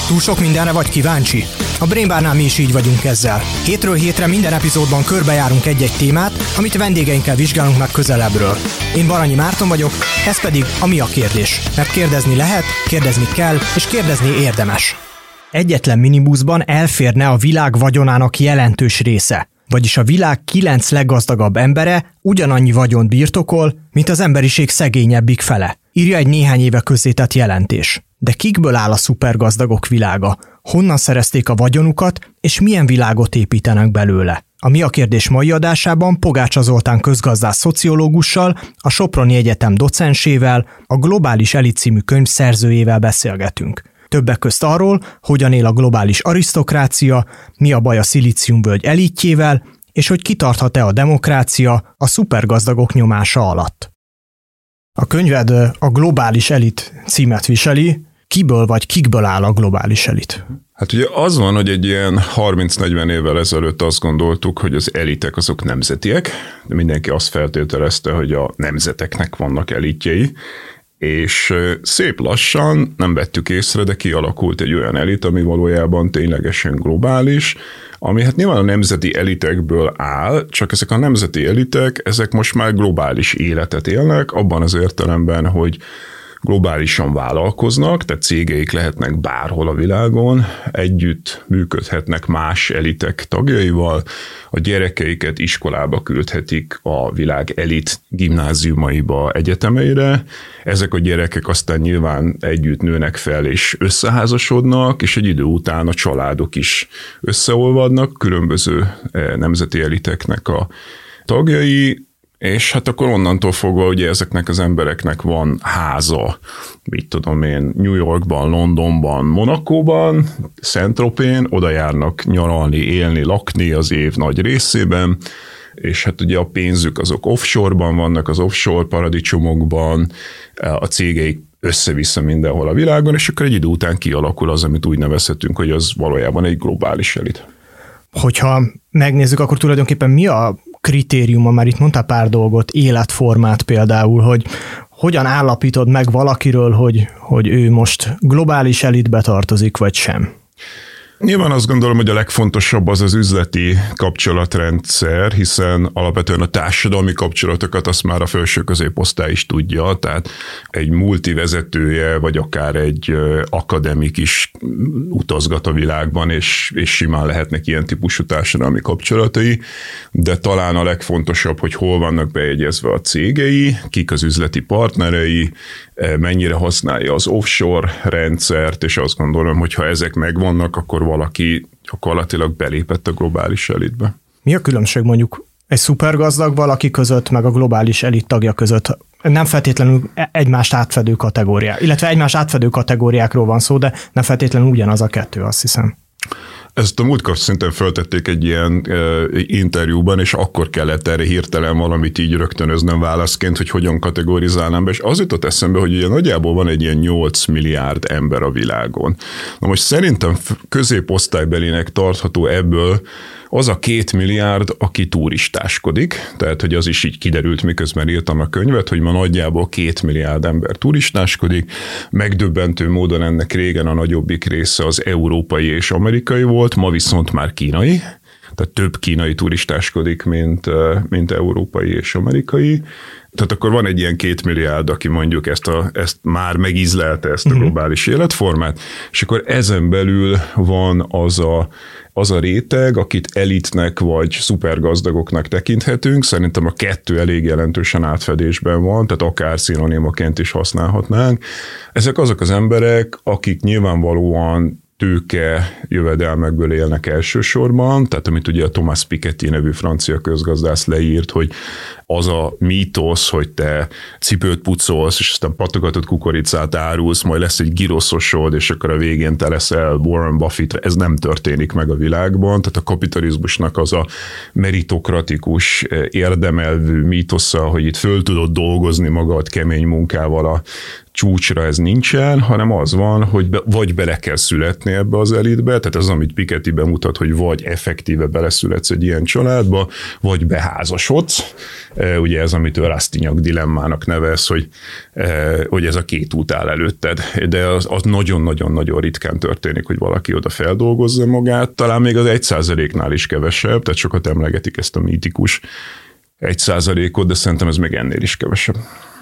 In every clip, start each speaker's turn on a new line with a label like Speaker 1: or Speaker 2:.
Speaker 1: Túl sok mindenre vagy kíváncsi? A Brain Barnál mi is így vagyunk ezzel. Hétről hétre minden epizódban körbejárunk egy-egy témát, amit vendégeinkkel vizsgálunk meg közelebbről. Én Baranyi Márton vagyok, ez pedig a Mi a kérdés. Mert kérdezni lehet, kérdezni kell, és kérdezni érdemes. Egyetlen minibuszban elférne a világ vagyonának jelentős része. Vagyis a világ 9 leggazdagabb embere ugyanannyi vagyont birtokol, mint az emberiség szegényebbik fele. Írja egy néhány éve közzétett jelentés. De kikből áll a szupergazdagok világa? Honnan szerezték a vagyonukat, és milyen világot építenek belőle? A Mi a kérdés mai adásában Pogácsa Zoltán közgazdász szociológussal, a Soproni Egyetem docensével, a Globális Elit című könyv szerzőjével beszélgetünk. Többek közt arról, hogyan él a globális arisztokrácia, mi a baj a szilíciumvölgy elitjével, és hogy kitarthat-e a demokrácia a szupergazdagok nyomása alatt. A könyved a Globális Elit címet viseli. Kiből vagy kikből áll a globális elit?
Speaker 2: Hát ugye az van, hogy egy ilyen 30-40 évvel ezelőtt azt gondoltuk, hogy az elitek azok nemzetiek, de mindenki azt feltételezte, hogy a nemzeteknek vannak elitjei, és szép lassan, nem vettük észre, de kialakult egy olyan elit, ami valójában ténylegesen globális, ami hát nyilván a nemzeti elitekből áll, csak ezek a nemzeti elitek, ezek most már globális életet élnek, abban az értelemben, hogy globálisan vállalkoznak, tehát cégeik lehetnek bárhol a világon, együtt működhetnek más elitek tagjaival, a gyerekeiket iskolába küldhetik a világ elit gimnáziumaiba, egyetemeire, ezek a gyerekek aztán nyilván együtt nőnek fel és összeházasodnak, és egy idő után a családok is összeolvadnak, különböző nemzeti eliteknek a tagjai, és hát akkor onnantól fogva ugye ezeknek az embereknek van háza, mit tudom én, New Yorkban, Londonban, Monacóban, Saint-Tropez-n, oda járnak nyaralni, élni, lakni az év nagy részében, és hát ugye a pénzük azok offshore-ban vannak, az offshore paradicsomokban, a cégeik össze-vissza mindenhol a világon, és akkor egy idő után kialakul az, amit úgy nevezhetünk, hogy az valójában egy globális elit.
Speaker 1: Hogyha megnézzük, akkor tulajdonképpen mi a kritériuma, már itt mondtál pár dolgot, életformát például, hogy hogyan állapítod meg valakiről, hogy ő most globális elitbe tartozik, vagy sem?
Speaker 2: Nyilván azt gondolom, hogy a legfontosabb az az üzleti kapcsolatrendszer, hiszen alapvetően a társadalmi kapcsolatokat azt már a felső középosztály is tudja, tehát egy multivezetője, vagy akár egy akademik is utazgat a világban, és simán lehetnek ilyen típusú társadalmi kapcsolatai, de talán a legfontosabb, hogy hol vannak bejegyezve a cégei, kik az üzleti partnerei, mennyire használja az offshore rendszert, és azt gondolom, hogy ha ezek megvannak, akkor valaki gyakorlatilag belépett a globális elitbe.
Speaker 1: Mi a különbség mondjuk egy szupergazdag valaki között, meg a globális elit tagja között? Nem feltétlenül egymást átfedő kategóriák, illetve egymást átfedő kategóriákról van szó, de nem feltétlenül ugyanaz a kettő, azt hiszem.
Speaker 2: Ezt a múltkor szinten föltették egy ilyen interjúban, és akkor kellett erre hirtelen valamit így rögtönöznöm válaszként, hogy hogyan kategorizálnám be, és az jutott eszembe, hogy ugye nagyjából van egy ilyen 8 milliárd ember a világon. Na most szerintem középosztálybelinek tartható ebből az a 2 milliárd, aki turistáskodik, tehát hogy az is így kiderült, miközben írtam a könyvet, hogy ma nagyjából 2 milliárd ember turistáskodik, megdöbbentő módon ennek régen a nagyobbik része az európai és amerikai volt, ma viszont már kínai, tehát több kínai turistáskodik, mint európai és amerikai. Tehát akkor van egy ilyen 2 milliárd, aki mondjuk ezt már megízlelte ezt a globális életformát, és akkor ezen belül van az a réteg, akit elitnek vagy szupergazdagoknak tekinthetünk. Szerintem a kettő elég jelentősen átfedésben van, tehát akár szinonimaként is használhatnánk. Ezek azok az emberek, akik nyilvánvalóan tőke jövedelmekből élnek elsősorban, tehát amit ugye a Thomas Piketty nevű francia közgazdász leírt, hogy az a mítosz, hogy te cipőt pucolsz, és aztán patogatott kukoricát árulsz, majd lesz egy giroszosod, és akkor a végén te leszel Warren Buffett, ez nem történik meg a világban, tehát a kapitalizmusnak az a meritokratikus, érdemelvű mítosza, hogy itt föl tudod dolgozni magad kemény munkával a csúcsra ez nincsen, hanem az van, hogy vagy bele kell születni ebbe az elitbe, tehát az, amit Piketty bemutat, hogy vagy effektíve beleszületsz egy ilyen családba, vagy beházasodsz. Ugye ez, amit ő Rastignac dilemmának nevez, hogy ez a két út áll előtted. De az nagyon-nagyon-nagyon ritkán történik, hogy valaki oda feldolgozza magát, talán még az 1%-nál is kevesebb, tehát sokat emlegetik ezt a mítikus 1%-ot, de szerintem ez még ennél is kevesebb.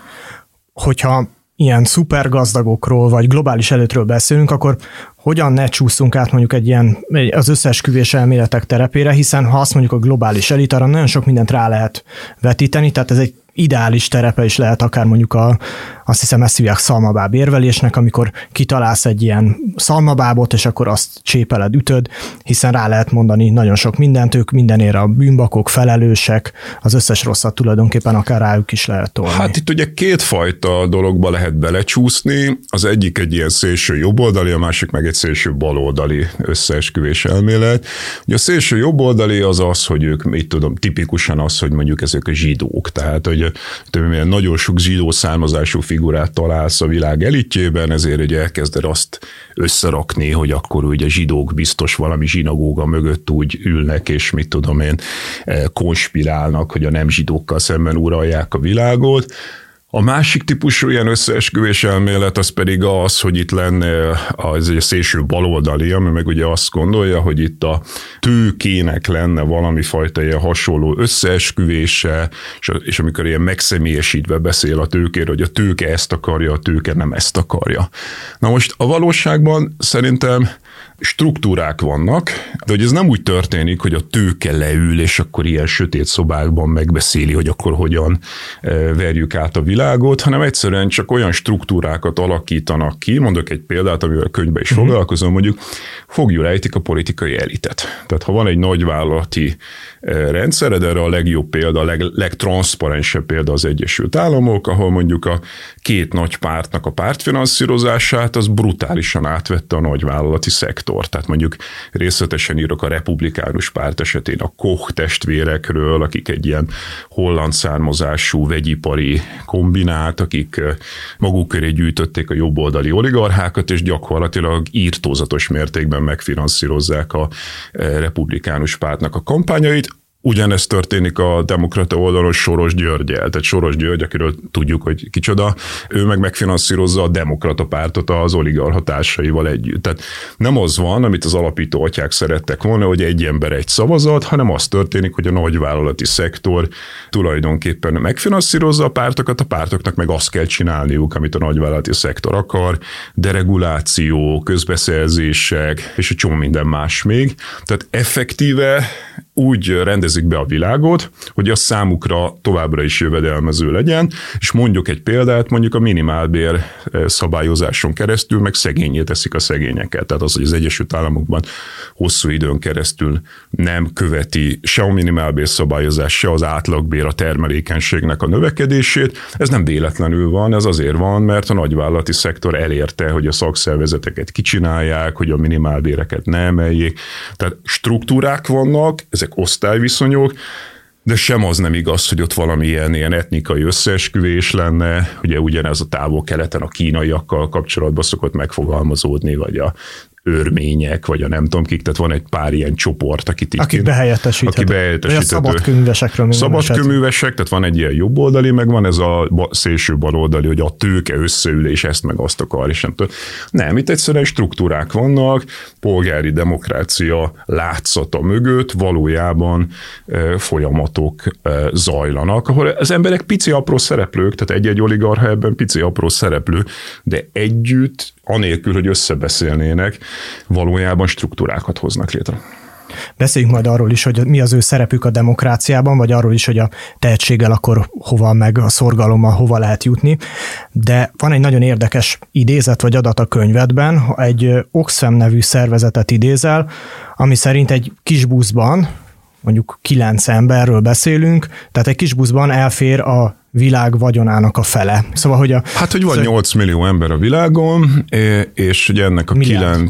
Speaker 1: Hogyha ilyen szupergazdagokról vagy globális előttről beszélünk, akkor hogyan ne csúszunk át mondjuk egy ilyen az összeesküvés elméletek terepére, hiszen ha azt mondjuk a globális elit, arra nagyon sok mindent rá lehet vetíteni, tehát ez egy ideális terepe is lehet akár mondjuk azt hiszem ezt hívják szalmabáb érvelésnek, amikor kitalálsz egy ilyen szalmabábot, és akkor azt csépeled, ütöd, hiszen rá lehet mondani nagyon sok mindent, ők mindenért a bűnbakok, felelősek, az összes rosszat tulajdonképpen akár rájuk is lehet tolni.
Speaker 2: Hát itt ugye kétfajta dologba lehet belecsúszni, az egyik egy ilyen szélső jobboldali, a másik meg egy szélső baloldali összeesküvés elmélet. Ugye a szélső jobboldali az, hogy ők, mit tudom, tipikusan az, hogy mondjuk ezek a zsidók, tehát hogy nagyon sok zsidó származású figurát találsz a világ elitjében, ezért ugye elkezded azt összerakni, hogy akkor ugye zsidók biztos valami zsinagóga mögött úgy ülnek, és mit tudom én, konspirálnak, hogy a nem zsidókkal szemben uralják a világot. A másik típusú ilyen összeesküvés elmélet az pedig az, hogy itt lenne az egy szélső baloldali, ami meg ugye azt gondolja, hogy itt a tőkének lenne valami fajta ilyen hasonló összeesküvése, és amikor ilyen megszemélyesítve beszél a tőkéről, hogy a tőke ezt akarja, a tőke nem ezt akarja. Na most a valóságban szerintem struktúrák vannak, de hogy ez nem úgy történik, hogy a tőke leül, és akkor ilyen sötét szobákban megbeszéli, hogy akkor hogyan verjük át a világot, hanem egyszerűen csak olyan struktúrákat alakítanak ki, mondok egy példát, amivel a könyvben is foglalkozom, mondjuk fogjulejtik a politikai elitet. Tehát ha van egy nagyvállalati rendszered, erre a legjobb példa, a legtranszparensebb példa az Egyesült Államok, ahol mondjuk a két nagy pártnak a pártfinanszírozását az brutálisan átvette a nagyvállalati szektor. Tehát mondjuk részletesen írok a republikánus párt esetén a Koch testvérekről, akik egy ilyen holland származású vegyipari kombinát, akik maguk köré gyűjtötték a jobboldali oligarchákat, és gyakorlatilag írtózatos mértékben megfinanszírozzák a republikánus pártnak a kampányait. Ugyanezt történik a demokrata oldalon Soros Györgyel. Tehát Soros György, akiről tudjuk, hogy kicsoda, ő meg megfinanszírozza a demokrata pártot az oligarcha társaival együtt. Tehát nem az van, amit az alapító atyák szerettek volna, hogy egy ember egy szavazat, hanem az történik, hogy a nagyvállalati szektor tulajdonképpen megfinanszírozza a pártokat, a pártoknak meg azt kell csinálniuk, amit a nagyvállalati szektor akar, dereguláció, közbeszerzések, és egy csomó minden más még. Tehát effektíve úgy rendezik be a világot, hogy az számukra továbbra is jövedelmező legyen, és mondjuk egy példát, mondjuk a minimálbér szabályozáson keresztül meg szegényé teszik a szegényeket. Tehát az, hogy az Egyesült Államokban hosszú időn keresztül nem követi se a minimálbér szabályozás, se az átlagbér a termelékenységnek a növekedését, ez nem véletlenül van, ez azért van, mert a nagyvállalati szektor elérte, hogy a szakszervezeteket kicsinálják, hogy a minimálbéreket ne emeljék. Tehát struktúrák vannak, ezek osztályviszonyok, de sem az nem igaz, hogy ott valamilyen ilyen etnikai összeesküvés lenne, ugye ugyanez a Távol-Keleten a kínaiakkal kapcsolatban szokott megfogalmazódni, vagy a örmények, vagy a nem tudom kik, tehát van egy pár ilyen csoport,
Speaker 1: akik behelyettesíthető. Vagy a szabadkőművesekről.
Speaker 2: Szabadkőművesek, tehát van egy ilyen jobboldali, meg van ez a szélső baloldali, hogy a tőke összeül, és ezt meg azt akar, és nem tudom. Nem, itt egyszerűen struktúrák vannak, polgári demokrácia látszata mögött valójában folyamatok zajlanak, ahol az emberek pici apró szereplők, tehát egy-egy oligarcha ebben pici apró szereplő, de együtt, anélkül, hogy összebeszélnének, valójában struktúrákat hoznak létre.
Speaker 1: Beszéljünk majd arról is, hogy mi az ő szerepük a demokráciában, vagy arról is, hogy a tehetséggel akkor hova, meg a szorgalommal hova lehet jutni. De van egy nagyon érdekes idézet vagy adat a könyvedben, egy Oxfam nevű szervezetet idézel, ami szerint egy kis buszban, mondjuk 9 emberről beszélünk, tehát egy kis buszban elfér a világ vagyonának a fele. Szóval, hogy
Speaker 2: hogy van 8 millió ember a világon, és ugye ennek a 9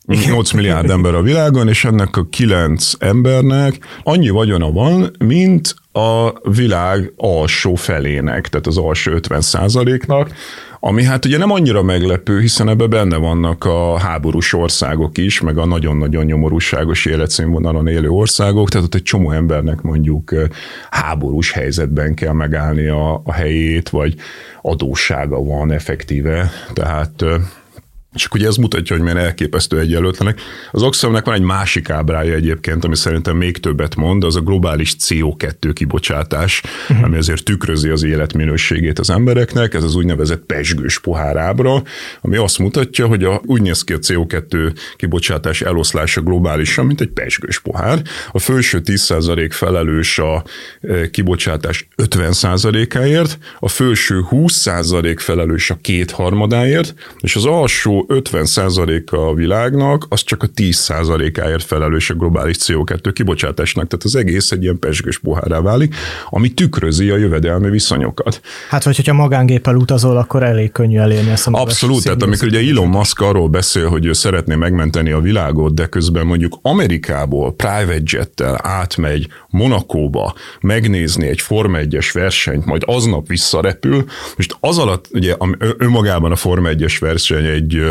Speaker 2: 8 milliárd ember a világon, és ennek a 9 embernek annyi vagyona van, mint a világ alsó felének, tehát az alsó 50%-nak, ami hát ugye nem annyira meglepő, hiszen ebben benne vannak a háborús országok is, meg a nagyon-nagyon nyomorúságos életszínvonalon élő országok, tehát ott egy csomó embernek mondjuk háborús helyzetben kell megállni a helyét, vagy adóssága van effektíve, tehát csak ugye ez mutatja, hogy milyen elképesztő egyenlőtlenek. Az Oxfamnek van egy másik ábrája egyébként, ami szerintem még többet mond, az a globális CO2 kibocsátás, ami azért tükrözi az életminőségét az embereknek, ez az úgynevezett pezsgős pohár ábra, ami azt mutatja, hogy úgy néz ki a CO2 kibocsátás eloszlása globálisan, mint egy pezsgős pohár. A felső 10% felelős a kibocsátás 50%-áért, a felső 20% felelős a 2/3-áért, és az alsó 50%-a a világnak, az csak a 10%-áért felelős a globális CO2 kibocsátásnak. Tehát az egész egy ilyen pezsgős pohárrá válik, ami tükrözi a jövedelmi viszonyokat.
Speaker 1: Hát, hogyha magángéppel utazol, akkor elég könnyű elérni ezt a magas.
Speaker 2: Abszolút, tehát amikor ugye Elon Musk arról beszél, hogy ő szeretné megmenteni a világot, de közben mondjuk Amerikából private jettel átmegy Monacóba megnézni egy Forma 1-es versenyt, majd aznap visszarepül, most az alatt ugye önmagában a Forma 1-es verseny egy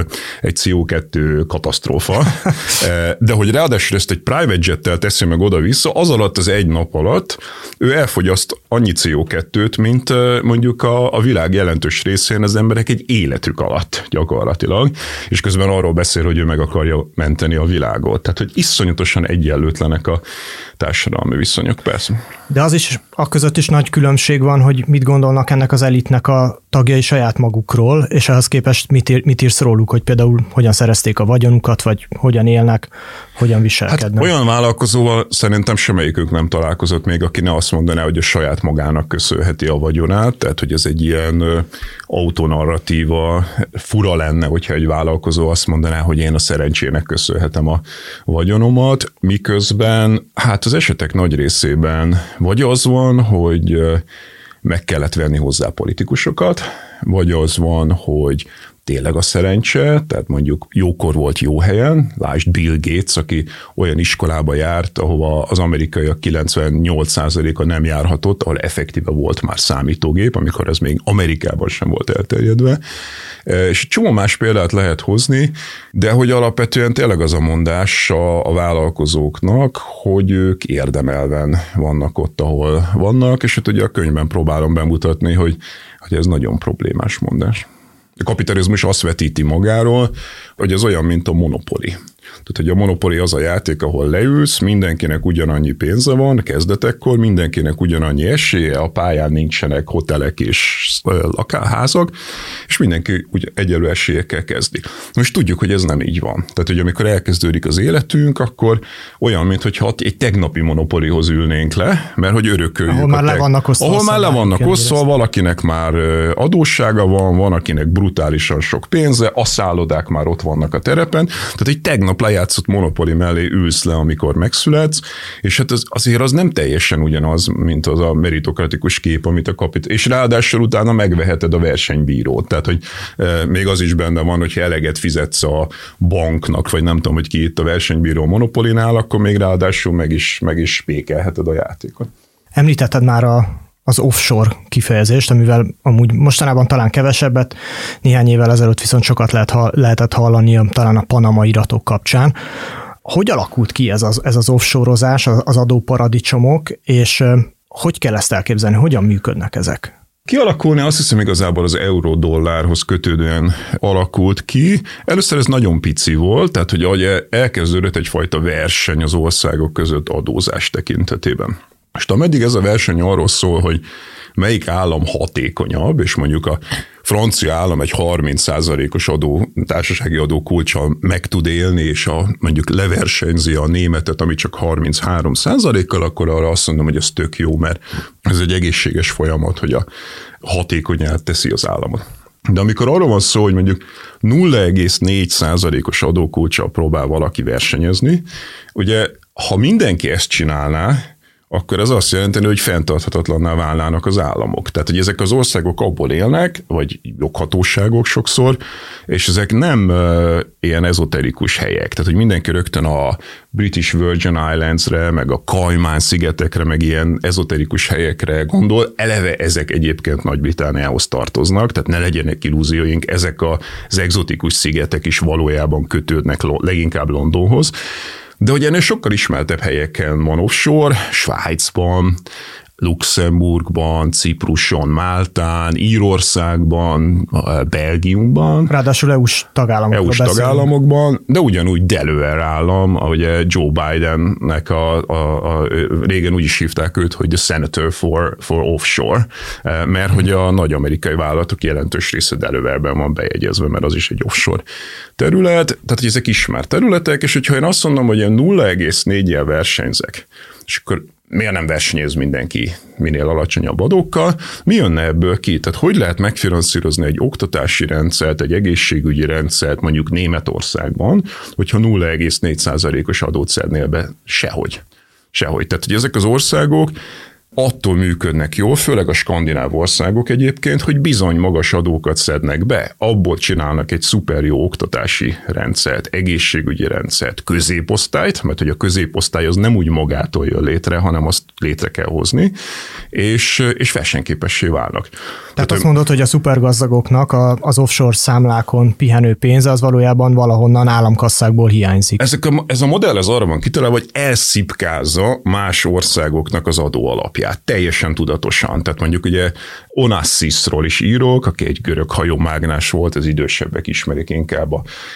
Speaker 2: CO2 katasztrófa, de hogy ráadásul ezt egy private jettel teszi meg oda-vissza, az alatt az egy nap alatt ő elfogyaszt annyi CO2-t, mint mondjuk a világ jelentős részén az emberek egy életük alatt gyakorlatilag, és közben arról beszél, hogy ő meg akarja menteni a világot. Tehát, hogy iszonyatosan egyenlőtlenek a társadalmi viszonyok, persze.
Speaker 1: De az is, a között is nagy különbség van, hogy mit gondolnak ennek az elitnek a tagjai saját magukról, és ehhez képest mit írsz róluk, hogy például hogyan szerezték a vagyonukat, vagy hogyan élnek, hogyan viselkednek.
Speaker 2: Hát olyan vállalkozóval szerintem semmelyikük nem találkozott még, aki ne azt mondaná, hogy a saját magának köszönheti a vagyonát, tehát hogy ez egy ilyen autonarratíva, fura lenne, hogyha egy vállalkozó azt mondaná, hogy én a szerencsének köszönhetem a vagyonomat, miközben hát az esetek nagy részében vagy az van, hogy meg kellett venni hozzá politikusokat, vagy az van, hogy tényleg a szerencse, tehát mondjuk jókor volt jó helyen, lásd Bill Gates, aki olyan iskolába járt, ahova az amerikaiak 98%-a nem járhatott, ahol effektíve volt már számítógép, amikor ez még Amerikában sem volt elterjedve. És csomó más példát lehet hozni, de hogy alapvetően tényleg az a mondás a vállalkozóknak, hogy ők érdemelven vannak ott, ahol vannak, és hát ugye a könyvben próbálom bemutatni, hogy ez nagyon problémás mondás. A kapitalizmus azt vetíti magáról, hogy ez olyan, mint a Monopoly. Tehát, hogy a Monopoly az a játék, ahol leülsz, mindenkinek ugyanannyi pénze van kezdetekkor, mindenkinek ugyanannyi esélye, a pályán nincsenek hotelek és lakásházak, és mindenki egyenlő esélyekkel kezdi. Most tudjuk, hogy ez nem így van. Tehát, hogy amikor elkezdődik az életünk, akkor olyan, mintha egy tegnapi Monopolyhoz ülnénk le, mert hogy örököljük.
Speaker 1: Ahol már le vannak osztva.
Speaker 2: Ahol már le vannak osztva, valakinek már adóssága van akinek brutálisan sok pénze, a szállodák már ott vannak a terepen, tehát egy tegnap lejátszott Monopoly mellé ülsz le, amikor megszületsz, és hát azért az nem teljesen ugyanaz, mint az a meritokratikus kép, amit és ráadásul utána megveheted a versenybírót. Tehát, hogy még az is benne van, hogyha eleget fizetsz a banknak, vagy nem tudom, hogy ki itt a versenybíró Monopolinál, akkor még ráadásul meg is spékelheted a játékot.
Speaker 1: Említetted már az offshore kifejezést, amivel amúgy mostanában talán kevesebbet, néhány évvel ezelőtt viszont sokat lehetett hallani talán a Panama iratok kapcsán. Hogy alakult ki ez az offshore-ozás, az adóparadicsomok, és hogy kell ezt elképzelni, hogyan működnek ezek?
Speaker 2: Kialakulni azt hiszem igazából az euró-dollárhoz kötődően alakult ki. Először ez nagyon pici volt, tehát hogy ahogy elkezdődött egyfajta verseny az országok között adózás tekintetében. És ameddig ez a verseny arról szól, hogy melyik állam hatékonyabb, és mondjuk a francia állam egy 30%-os társasági adókulccsal meg tud élni, és mondjuk leversenyzi a németet, ami csak 33%-kal, akkor arra azt mondom, hogy ez tök jó, mert ez egy egészséges folyamat, hogy a hatékonyát teszi az államot. De amikor arról van szó, hogy mondjuk 0,4%-os adókulccsal próbál valaki versenyezni, ugye ha mindenki ezt csinálná, akkor ez azt jelenti, hogy fenntarthatatlanná válnának az államok. Tehát, hogy ezek az országok abból élnek, vagy joghatóságok sokszor, és ezek nem ilyen ezoterikus helyek. Tehát, hogy mindenki rögtön a British Virgin Islandsre, meg a Cayman-szigetekre, meg ilyen ezoterikus helyekre gondol. Eleve ezek egyébként Nagy-Britanniához tartoznak, tehát ne legyenek illúzióink, ezek az egzotikus szigetek is valójában kötődnek leginkább Londonhoz. De ugye ennél sokkal ismertebb helyeken van offshore, Svájcban, Luxemburgban, Cipruson, Máltán, Írországban, Belgiumban.
Speaker 1: Ráadásul EU-s
Speaker 2: tagállamokban, de ugyanúgy Delaware állam, ahogy Joe Bidennek régen úgy is hívták őt, hogy the Senator for Offshore, mert hogy a nagy amerikai vállalatok jelentős része Delaware-ben van bejegyezve, mert az is egy offshore terület, tehát hogy ezek ismert területek, és hogyha én azt mondom, hogy ilyen 0,4-jel versenyzek, és akkor miért nem versenyez mindenki minél alacsonyabb adókkal? Mi jönne ebből ki? Tehát hogy lehet megfinanszírozni egy oktatási rendszert, egy egészségügyi rendszert mondjuk Németországban, hogyha 0,4%-os adót szednél be? Sehogy. Tehát, hogy ezek az országok attól működnek jól, főleg a skandináv országok egyébként, hogy bizony magas adókat szednek be, abból csinálnak egy szuper jó oktatási rendszert, egészségügyi rendszert, középosztályt, mert hogy a középosztály az nem úgy magától jön létre, hanem azt létre kell hozni, és versenyképessé válnak.
Speaker 1: Tehát azt mondod, hogy a szupergazdagoknak az offshore számlákon pihenő pénze az valójában valahonnan államkasszákból hiányzik.
Speaker 2: Ez a modell ez arra van kitalálva, hogy elszipkázza más országoknak az adóalapját. Teljesen tudatosan. Tehát mondjuk ugye Onassisról is írok, aki egy görög hajómágnás volt, az idősebbek ismerik inkább,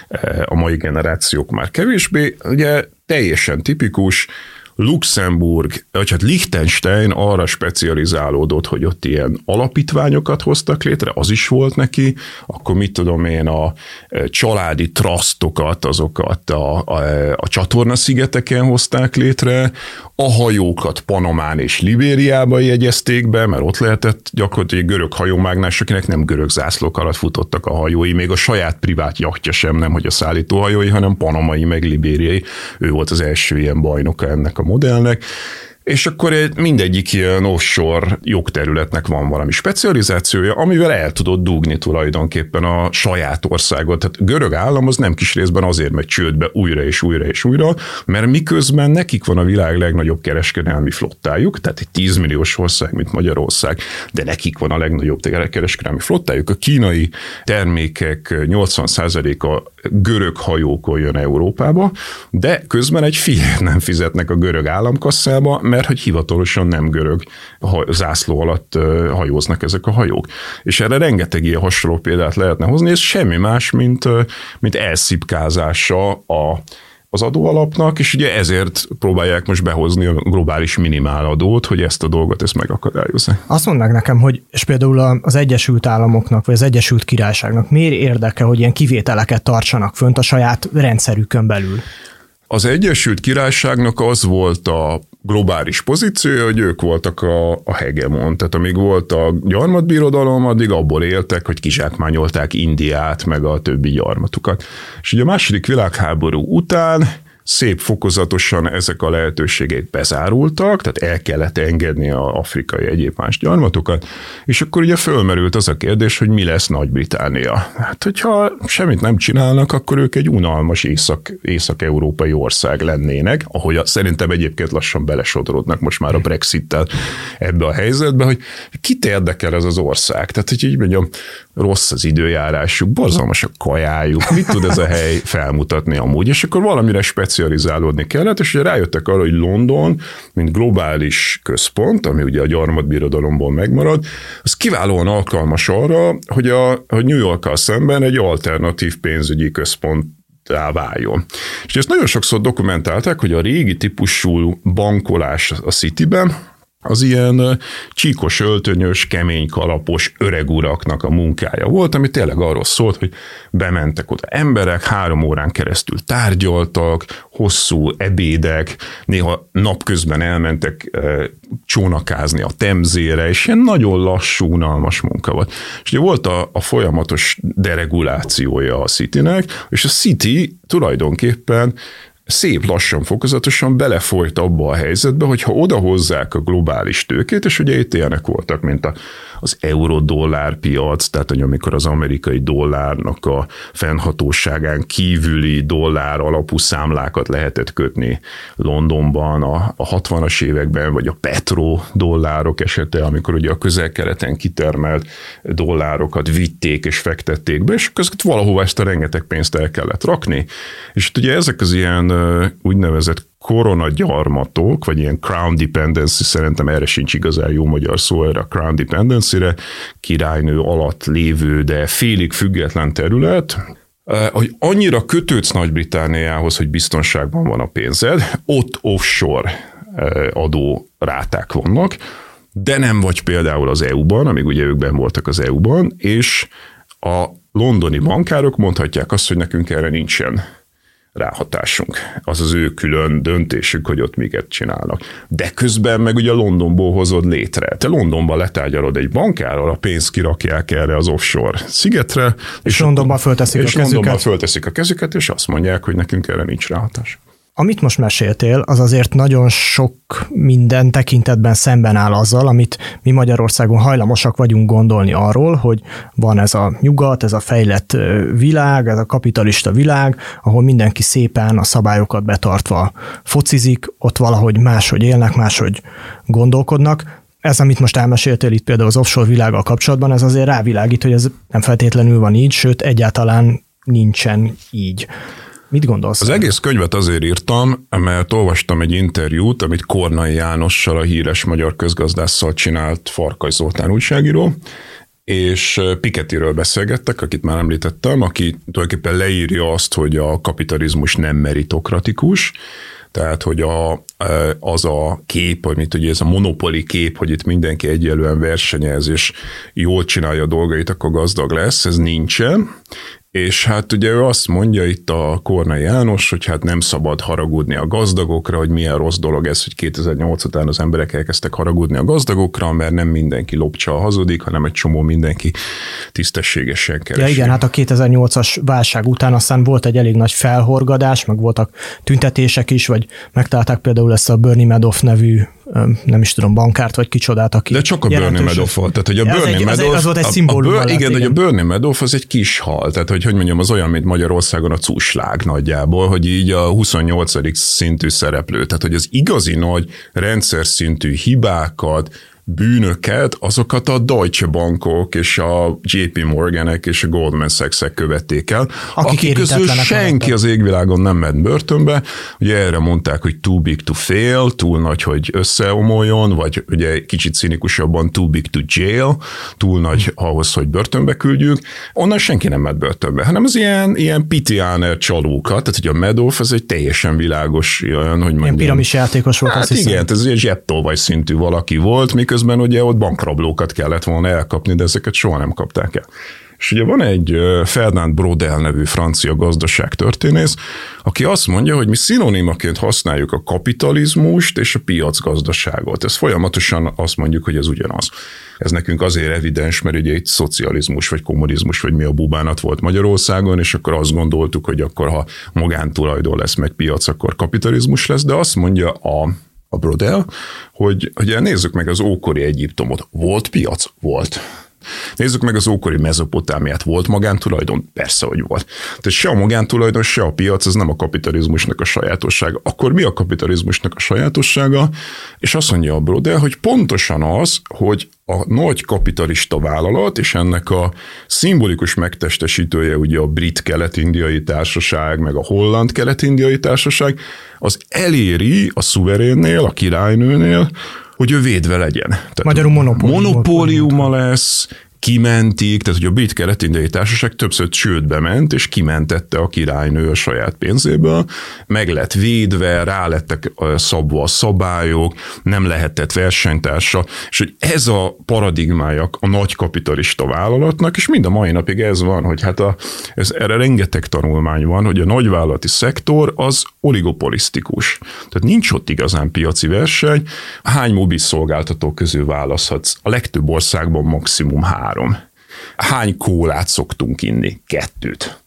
Speaker 2: a mai generációk már kevésbé. Ugye teljesen tipikus, Luxemburg, vagy hát Liechtenstein arra specializálódott, hogy ott ilyen alapítványokat hoztak létre, az is volt neki, akkor mit tudom én, a családi trustokat, azokat a csatorna-szigeteken hozták létre, a hajókat Panamán és Libériába jegyezték be, mert ott lehetett gyakorlatilag görög hajómágnás, akinek nem görög zászlók alatt futottak a hajói, még a saját privát jachtja sem, nem hogy a szállítóhajói, hanem panamai meg libériai. Ő volt az első ilyen bajnoka ennek a modellnek. És akkor mindegyik ilyen offshore jogterületnek van valami specializációja, amivel el tudod dugni tulajdonképpen a saját országot. Tehát görög állam az nem kis részben azért megy csődbe újra és újra és újra, mert miközben nekik van a világ legnagyobb kereskedelmi flottájuk, tehát egy 10 milliós ország, mint Magyarország, de nekik van a legnagyobb kereskedelmi flottájuk. A kínai termékek 80%-a görög hajókon jön Európába, de közben egy fillért nem fizetnek a görög államkasszába, mert hogy hivatalosan nem görög zászló alatt hajóznak ezek a hajók. És erre rengeteg ilyen hasonló példát lehetne hozni, ez semmi más, mint elszipkázása az adóalapnak, és ugye ezért próbálják most behozni a globális minimáladót, hogy ezt a dolgot megakadályozni.
Speaker 1: Azt mondd meg nekem, hogy és például az Egyesült Államoknak, vagy az Egyesült Királyságnak miért érdeke, hogy ilyen kivételeket tartsanak fönt a saját rendszerükön belül?
Speaker 2: Az Egyesült Királyságnak az volt a globális pozíciója, hogy ők voltak a hegemon. Tehát amíg volt a gyarmatbirodalom, addig abból éltek, hogy kizsákmányolták Indiát, meg a többi gyarmatukat. És ugye a második világháború után szép fokozatosan ezek a lehetőségek bezárultak, tehát el kellett engedni az afrikai egyéb más gyarmatokat, és akkor ugye fölmerült az a kérdés, hogy mi lesz Nagy-Britannia. Hát, hogyha semmit nem csinálnak, akkor ők egy unalmas észak-európai ország lennének, ahogy szerintem egyébként lassan belesodródnak most már a Brexittel ebbe a helyzetbe, hogy kit érdekel ez az ország? Tehát, hogy így mondjam, rossz az időjárásuk, borzalmas a kajájuk, mit tud ez a hely felmutatni amúgy, és akkor valamire specializálódni kellett, és ugye rájöttek arra, hogy London, mint globális központ, ami ugye a gyarmatbirodalomból megmarad, az kiválóan alkalmas arra, hogy a New Yorkkal szemben egy alternatív pénzügyi központ váljon. És ezt nagyon sokszor dokumentálták, hogy a régi típusú bankolás a Cityben, az ilyen csíkos, öltönyös, kemény kalapos öreg uraknak a munkája volt, ami tényleg arról szólt, hogy bementek oda emberek, 3 órán keresztül tárgyaltak, hosszú ebédek, néha napközben elmentek csónakázni a Temzére, és ilyen nagyon lassú, unalmas munka volt. És ugye volt a folyamatos deregulációja a Citynek, és a City tulajdonképpen szép lassan, fokozatosan belefolyt abba a helyzetbe, hogyha odahozzák a globális tőkét, és ugye itt ilyenek voltak, mint az euró-dollár piac, tehát hogy amikor az amerikai dollárnak a fennhatóságán kívüli dollár alapú számlákat lehetett kötni Londonban a 60-as években, vagy a petrodollárok esete, amikor ugye a közel-keleten kitermelt dollárokat vitték és fektették be, és között valahova ezt a rengeteg pénzt el kellett rakni. És ugye ezek az ilyen úgynevezett koronagyarmatok, vagy ilyen crown dependency, szerintem erre sincs igazán jó magyar szó, erre a crown dependency-re, királynő alatt lévő, de félig független terület, hogy annyira kötődsz Nagy-Britanniához, hogy biztonságban van a pénzed, ott offshore adó ráták vannak, de nem vagy például az EU-ban, amíg ugye ők benn voltak az EU-ban, és a londoni bankárok mondhatják azt, hogy nekünk erre nincsen ráhatásunk. Az az ő külön döntésük, hogy ott miket csinálnak. De közben meg ugye Londonból hozod létre. Te Londonban letárgyalod egy bankárral, a pénzt kirakják erre az offshore szigetre.
Speaker 1: És Londonban
Speaker 2: fölteszik a kezüket, és azt mondják, hogy nekünk erre nincs ráhatás.
Speaker 1: Amit most meséltél, az azért nagyon sok minden tekintetben szemben áll azzal, amit mi Magyarországon hajlamosak vagyunk gondolni arról, hogy van ez a nyugat, ez a fejlett világ, ez a kapitalista világ, ahol mindenki szépen a szabályokat betartva focizik, ott valahogy máshogy élnek, máshogy gondolkodnak. Ez, amit most elmeséltél itt például az offshore világgal kapcsolatban, ez azért rávilágít, hogy ez nem feltétlenül van így, sőt egyáltalán nincsen így. Mit gondolsz?
Speaker 2: Az egész könyvet azért írtam, mert olvastam egy interjút, amit Kornai Jánossal, a híres magyar közgazdásszal csinált Farkas Zoltán újságíró, és Pikettyről beszélgettek, akit már említettem, aki tulajdonképpen leírja azt, hogy a kapitalizmus nem meritokratikus, tehát, hogy az a kép, amit ugye ez a monopoli kép, hogy itt mindenki egyelően versenyez, és jól csinálja a dolgait, akkor gazdag lesz, ez nincsen. És hát ugye ő azt mondja itt a Kornai János, hogy hát nem szabad haragudni a gazdagokra, hogy milyen rossz dolog ez, hogy 2008 után az emberek elkezdtek haragudni a gazdagokra, mert nem mindenki lopcsal hazudik, hanem egy csomó mindenki tisztességesen keresi.
Speaker 1: Ja igen, hát a 2008-as válság után aztán volt egy elég nagy felhorgadás, meg voltak tüntetések is, vagy megtalálták például ezt a Bernie Madoff nevű, nem is tudom, bankárt, vagy kicsodát, aki...
Speaker 2: De csak a Bernie Madoff volt. Tehát, hogy a Bernie Madoff...
Speaker 1: Az volt egy szimbólum.
Speaker 2: Igen, hogy a Bernie Madoff az egy kis hal. Tehát, hogy mondjam, az olyan, mint Magyarországon a cuslág nagyjából, hogy így a 28. szintű szereplő. Tehát, hogy az igazi nagy rendszer szintű hibákat, bűnöket, azokat a Deutsche Bankok és a JP Morganek és a Goldman Sachs-ek követték el, akik közül senki az égvilágon nem ment börtönbe. Ugye erre mondták, hogy too big to fail, túl nagy, hogy összeomoljon, vagy ugye kicsit cinikusabban too big to jail, túl nagy ahhoz, hogy börtönbe küldjük. Onnan senki nem ment börtönbe, hanem az ilyen pitiáner csalókat, tehát hogy a Madoff az egy teljesen világos olyan, hogy mondjam.
Speaker 1: Ilyen piramis játékos volt,
Speaker 2: hát igen, ez egy zsebtolvaj szintű valaki volt, miközben ugye ott bankrablókat kellett volna elkapni, de ezeket soha nem kapták el. És ugye van egy Fernand Braudel nevű francia gazdaságtörténész, aki azt mondja, hogy mi szinonimaként használjuk a kapitalizmust és a piacgazdaságot. Ez folyamatosan azt mondjuk, hogy ez ugyanaz. Ez nekünk azért evidens, mert ugye itt szocializmus vagy kommunizmus vagy mi a bubánat volt Magyarországon, és akkor azt gondoltuk, hogy akkor ha magántulajdon lesz meg piac, akkor kapitalizmus lesz, de azt mondja a Braudel, hogy nézzük meg az ókori Egyiptomot. Volt piac? Volt. Nézzük meg az ókori Mezopotámiát. Volt magántulajdon? Persze, hogy volt. Tehát se a magántulajdon, se a piac, ez nem a kapitalizmusnak a sajátossága. Akkor mi a kapitalizmusnak a sajátossága? És azt mondja a Braudel, hogy pontosan az, hogy a nagy kapitalista vállalat, és ennek a szimbolikus megtestesítője ugye a brit kelet-indiai társaság, meg a holland kelet-indiai társaság, az eléri a szuverénnél, a királynőnél, hogy ő védve legyen. Tehát
Speaker 1: magyarul
Speaker 2: monopóliuma lesz, kimentik, tehát hogy a brit kelet-indiai társaság többször csődbe ment, és kimentette a királynő a saját pénzéből, meg lett védve, rá lettek szabva a szabályok, nem lehetett versenytársa, és hogy ez a paradigmája a nagy kapitalista vállalatnak, és mind a mai napig ez van, hogy hát erre rengeteg tanulmány van, hogy a nagyvállalati szektor az oligopolisztikus. Tehát nincs ott igazán piaci verseny. Hány mobil szolgáltató közül választhatsz? A legtöbb országban maximum 3. Hány kólát szoktunk inni? 2.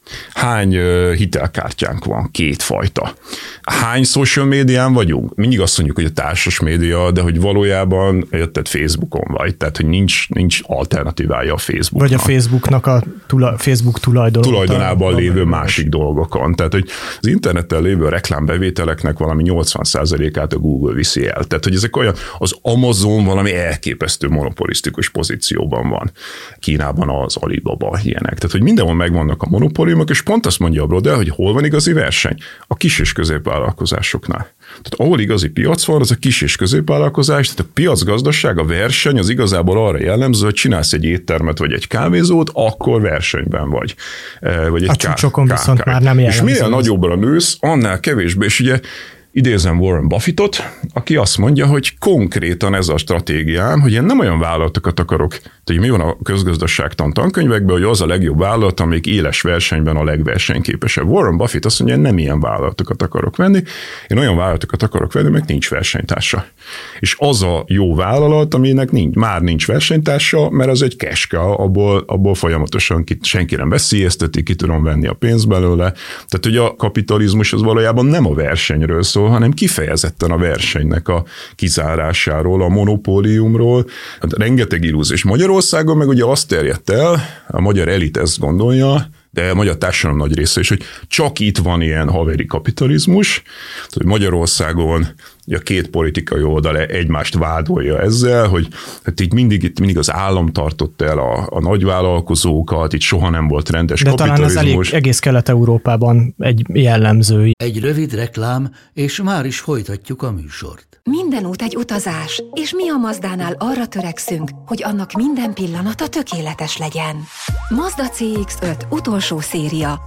Speaker 2: Hány hitelkártyánk van? 2 fajta. Hány social médián vagyunk? Mindig azt mondjuk, hogy a társas média, de hogy valójában tehát Facebookon vagy, tehát hogy nincs alternatívája a Facebooknak.
Speaker 1: Vagy a Facebooknak a Facebook
Speaker 2: tulajdonában lévő másik dolgokon. Tehát, hogy az interneten lévő reklámbevételeknek valami 80%-át a Google viszi el. Tehát, hogy ezek olyan, az Amazon valami elképesztő monopolisztikus pozícióban van. Kínában az Alibaba, ilyenek. Tehát, hogy mindenhol megvannak a monopóliumok, és pont azt mondja a Brodel, hogy hol van igazi verseny? A kis és középvállalkozásoknál. Tehát ahol igazi piac van, az a kis és középvállalkozás, tehát a piacgazdaság, a verseny az igazából arra jellemző, hogy csinálsz egy éttermet vagy egy kávézót, akkor versenyben vagy. Vagy egy
Speaker 1: a csúcsokon viszont már nem jellemző.
Speaker 2: És minél nagyobbra nősz, annál kevésbé, és ugye idézem Warren Buffettot, aki azt mondja, hogy konkrétan ez a stratégiám, hogy én nem olyan vállalatokat akarok, hogy mi van a közgazdaságtan tankönyvekben, hogy az a legjobb vállalat, amelyik éles versenyben a legversenyképesebb. Warren Buffett azt mondja, hogy nem ilyen vállalatokat akarok venni, én olyan vállalatokat akarok venni, meg nincs versenytársa. És az a jó vállalat, aminek már nincs versenytársa, mert az egy keska, abból folyamatosan senki nem veszélyezteti, ki tudom venni a pénzt belőle. Tehát, hogy a kapitalizmus az valójában nem a versenyről szól, hanem kifejezetten a versenynek a kizárásáról, a monopóliumról. Hát rengeteg illúzió. És Magyarországon meg ugye azt terjedt el, a magyar elit ezt gondolja, de a magyar társadalom nagy része is, hogy csak itt van ilyen haveri kapitalizmus, hogy Magyarországon a 2 politikai oldal egymást vádolja ezzel, hogy hát itt mindig az állam tartott el a nagyvállalkozókat, itt soha nem volt rendes kapitalizmus.
Speaker 1: De talán ez egész Kelet-Európában egy jellemző.
Speaker 3: Egy rövid reklám, és már is folytatjuk a műsort.
Speaker 4: Minden út egy utazás, és mi a Mazdánál arra törekszünk, hogy annak minden pillanata tökéletes legyen. Mazda CX-5 utolsó széria,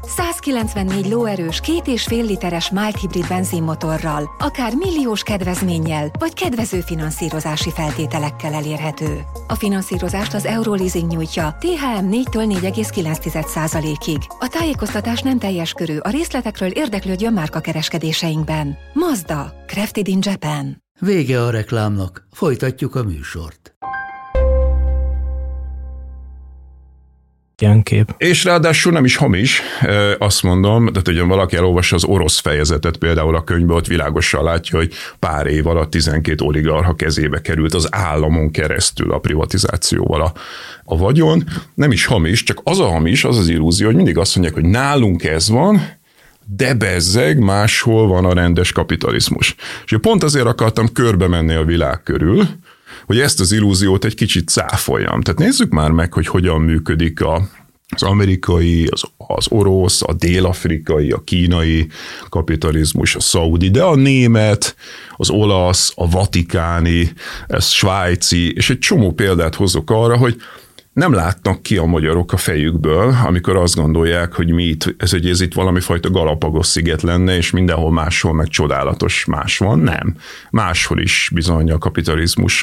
Speaker 4: 194 lóerős, 2,5 literes mild hibrid benzinmotorral, akár milliós kedvezménnyel, vagy kedvező finanszírozási feltételekkel elérhető. A finanszírozást az Euroleasing nyújtja, THM 4-től 4,9%-ig. A tájékoztatás nem teljes körű, a részletekről érdeklődjön márkakereskedéseinkben. Mazda, crafted in Japan.
Speaker 3: Vége a reklámnak, folytatjuk a műsort.
Speaker 1: Ilyen kép.
Speaker 2: És ráadásul nem is hamis, azt mondom, tehát hogy valaki elolvassa az orosz fejezetet például a könyvbe, ott világosan látja, hogy pár év alatt 12 oligarcha kezébe került az államon keresztül a privatizációval a vagyon. Nem is hamis, csak az a hamis, az az illúzió, hogy mindig azt mondják, hogy nálunk ez van, de bezzeg, máshol van a rendes kapitalizmus. És pont azért akartam körbe menni a világ körül, hogy ezt az illúziót egy kicsit cáfoljam. Tehát nézzük már meg, hogy hogyan működik az amerikai, az orosz, a dél-afrikai, a kínai kapitalizmus, a szaudi, de a német, az olasz, a vatikáni, a svájci, és egy csomó példát hozok arra, hogy nem látnak ki a magyarok a fejükből, amikor azt gondolják, hogy ez itt valami fajta Galapagos sziget lenne, és mindenhol máshol meg csodálatos más van. Nem. Máshol is bizony a kapitalizmus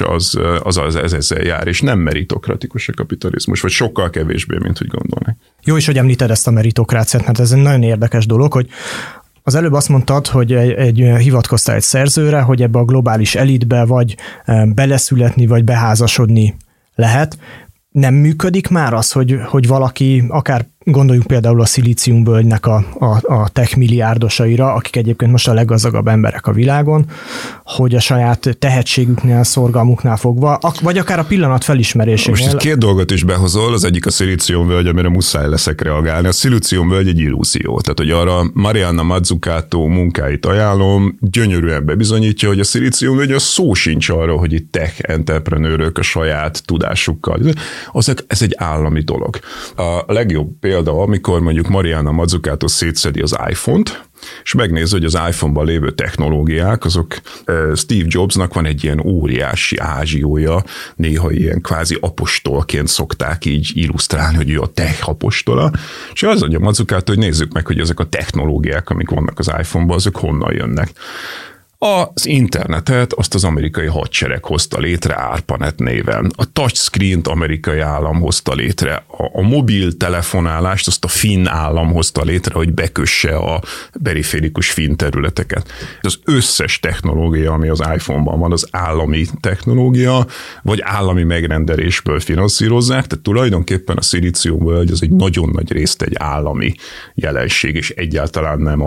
Speaker 2: ez ezzel jár, és nem meritokratikus a kapitalizmus, vagy sokkal kevésbé, mint hogy gondolnak.
Speaker 1: Jó is, hogy említed ezt a meritokráciát, mert ez egy nagyon érdekes dolog, hogy az előbb azt mondtad, hogy hivatkoztál egy szerzőre, hogy ebbe a globális elitbe vagy beleszületni, vagy beházasodni lehet. Nem működik már az, hogy valaki, akár gondoljunk például a szilíciumbölgynek a tech milliárdosaira, akik egyébként most a leggazdagabb emberek a világon, hogy a saját tehetségüknél, szorgalmuknál fogva, vagy akár a pillanat felismerésénél.
Speaker 2: Most 2 dolgot is behozol, az egyik a szilíciumvölgy, amire muszáj leszek reagálni. A szilíciumvölgy egy illúzió, tehát hogy arra Mariana Mazzucato munkáit ajánlom, gyönyörűen bebizonyítja, hogy a szilíciumvölgy az szó sincs arra, hogy itt tech entreprenőrök a saját tudásukkal. Ez egy állami dolog. A legjobb példa, amikor mondjuk Mariana Mazzucato szétszedi az iPhone-t, és megnézi, hogy az iPhone-ban lévő technológiák, azok Steve Jobsnak van egy ilyen óriási ázsiója, néha ilyen kvázi apostolként szokták így illusztrálni, hogy ő a tech apostola, és az mondja Mazzucato, hogy nézzük meg, hogy ezek a technológiák, amik vannak az iPhone-ban, azok honnan jönnek. Az internetet azt az amerikai hadsereg hozta létre ARPANET néven. A touchscreen-t amerikai állam hozta létre. A mobiltelefonálást azt a finn állam hozta létre, hogy bekösse a periférikus finn területeket. Az összes technológia, ami az iPhone-ban van, az állami technológia, vagy állami megrendelésből finanszírozzák, tehát tulajdonképpen a szilíciumvölgy az egy nagyon nagy részt egy állami jelenség, és egyáltalán nem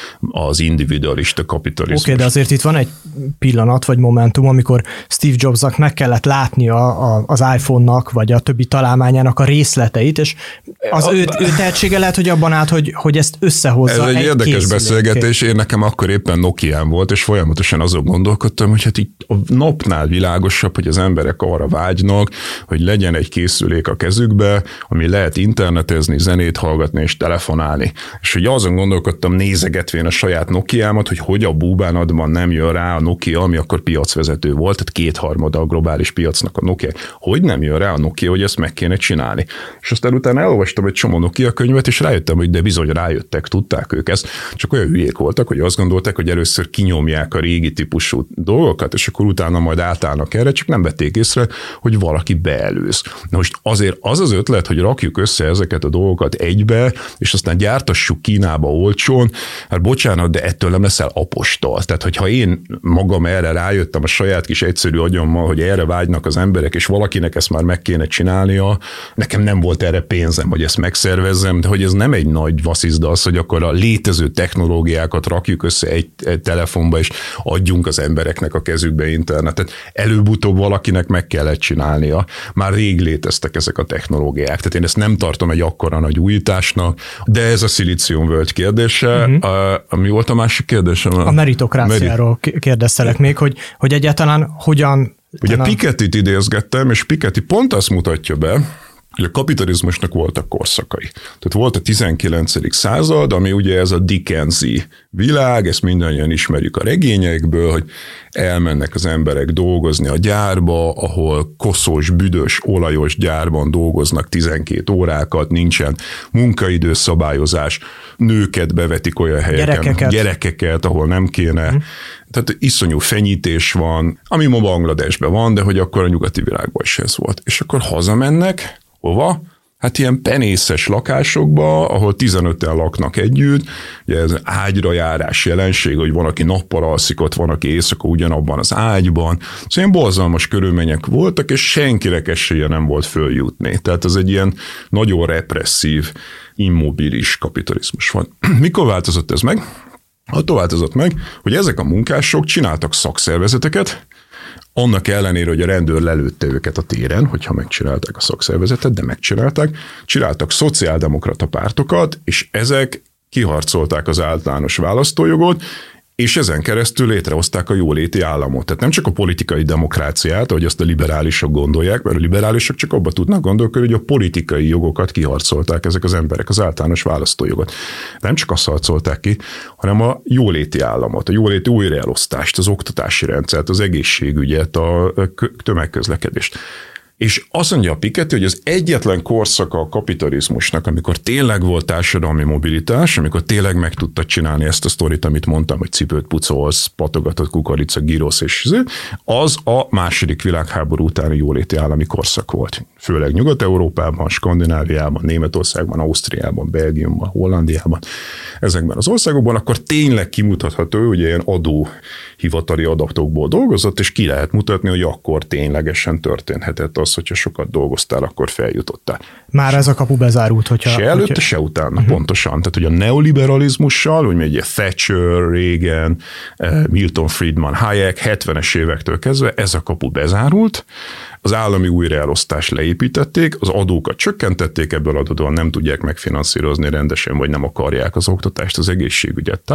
Speaker 2: az individualista kapitalizmus.
Speaker 1: Oké, de azért itt van egy pillanat, vagy momentum, amikor Steve Jobsnak meg kellett látnia az iPhone-nak, vagy a többi találmányának a részleteit, és az ő tehetsége lehet, hogy abban állt, hogy ezt összehozza.
Speaker 2: Ez egy érdekes beszélgetés, én nekem akkor éppen Nokián volt, és folyamatosan azon gondolkodtam, hogy hát így a napnál világosabb, hogy az emberek arra vágynak, hogy legyen egy készülék a kezükbe, ami lehet internetezni, zenét hallgatni és telefonálni. És hogy azon gondolkodtam, nézegetvén a saját Nokiámat, hogy a búbánatban nem jön rá a Nokia, ami akkor piacvezető volt, tehát 2/3 a globális piacnak a Nokia. Hogy nem jön rá a Nokia, hogy ezt meg kéne csinálni. És aztán utána elolvastam egy csomó Nokia könyvet, és rájöttem, hogy de bizony rájöttek, tudták ők ezt, csak olyan hülyék voltak, hogy azt gondolták, hogy először kinyomják a régi típusú dolgokat, és akkor utána majd átállnak erre, csak nem vették észre, hogy valaki beelőz. Na most azért az ötlet, hogy rakjuk össze ezeket a dolgokat egybe, és aztán gyártassuk Kínába olcsón, hát bocsánat, de ettől nem leszel apostol. Tehát, hogyha én magam erre rájöttem a saját kis egyszerű agyammal, hogy erre vágynak az emberek, és valakinek ezt már meg kéne csinálnia, nekem nem volt erre pénzem, hogy ezt megszervezzem, de hogy ez nem egy nagy vasszizda az, hogy akkor a létező technológiákat rakjuk össze egy telefonba, és adjunk az embereknek a kezükbe internetet. Előbb-utóbb valakinek meg kellett csinálnia. Már rég léteztek ezek a technológiák. Tehát én ezt nem tartom egy akkora nagy újításnak, de ez a szilíciumvölgy kérdése. Mi volt a másik kérdésem?
Speaker 1: A meritokráciáról kérdeztelek még, hogy egyáltalán hogyan...
Speaker 2: Ugye Pikettyt idézgettem, és Piketty pont azt mutatja be, hogy a kapitalizmusnak voltak korszakai. Tehát volt a 19. század, ami ugye ez a Dickensi világ, ezt mindannyian ismerjük a regényekből, hogy elmennek az emberek dolgozni a gyárba, ahol koszos, büdös, olajos gyárban dolgoznak 12 órákat, nincsen munkaidőszabályozás, nőket bevetik olyan helyeken, gyerekeket, ahol nem kéne. Tehát iszonyú fenyítés van, ami ma Bangladesben van, de hogy akkor a nyugati világban is ez volt. És akkor hazamennek, hova? Hát ilyen penészes lakásokba, ahol 15-en laknak együtt, ugye ez ágyra járás jelenség, hogy van, aki nappal alszik ott, van, aki éjszaka ugyanabban az ágyban. Szóval ilyen borzalmas körülmények voltak, és senkinek esélye nem volt följutni. Tehát ez egy ilyen nagyon represszív, immobilis kapitalizmus van. Mikor változott ez meg? Attól változott meg, hogy ezek a munkások csináltak szakszervezeteket, annak ellenére, hogy a rendőr lelőtte őket a téren, hogyha megcsinálták a szakszervezetet, de megcsinálták, csináltak szociáldemokrata pártokat, és ezek kiharcolták az általános választójogot, és ezen keresztül létrehozták a jóléti államot. Tehát nem csak a politikai demokráciát, ahogy azt a liberálisok gondolják, mert a liberálisok csak abba tudnak gondolkodni, hogy a politikai jogokat kiharcolták ezek az emberek, az általános választójogot. Nem csak azt harcolták ki, hanem a jóléti államot, a jóléti újraelosztást, az oktatási rendszert, az egészségügyet, a tömegközlekedést. És azt mondja a Piketty, hogy az egyetlen korszaka a kapitalizmusnak, amikor tényleg volt társadalmi mobilitás, amikor tényleg meg tudta csinálni ezt a sztorit, amit mondtam, hogy cipőt pucolsz, patogatott kukorica, gyrosz, és az a második világháború utáni jóléti állami korszak volt. Főleg Nyugat-Európában, Skandináviában, Németországban, Ausztriában, Belgiumban, Hollandiában, ezekben az országokban, akkor tényleg kimutatható, hogy ilyen adóhivatali adatokból dolgozott, és ki lehet mutatni, hogy akkor ténylegesen történhetett az, hogyha sokat dolgoztál, akkor feljutottál.
Speaker 1: Már ez a kapu bezárult, hogyha...
Speaker 2: Se előtte, se utána, pontosan. Tehát, hogy a neoliberalizmussal, úgy ugye Thatcher, Reagan, Milton Friedman, Hayek 70-es évektől kezdve ez a kapu bezárult, az állami újraelosztást leépítették, az adókat csökkentették, ebből adódóan nem tudják megfinanszírozni rendesen, vagy nem akarják az oktatást, az egészségügyet.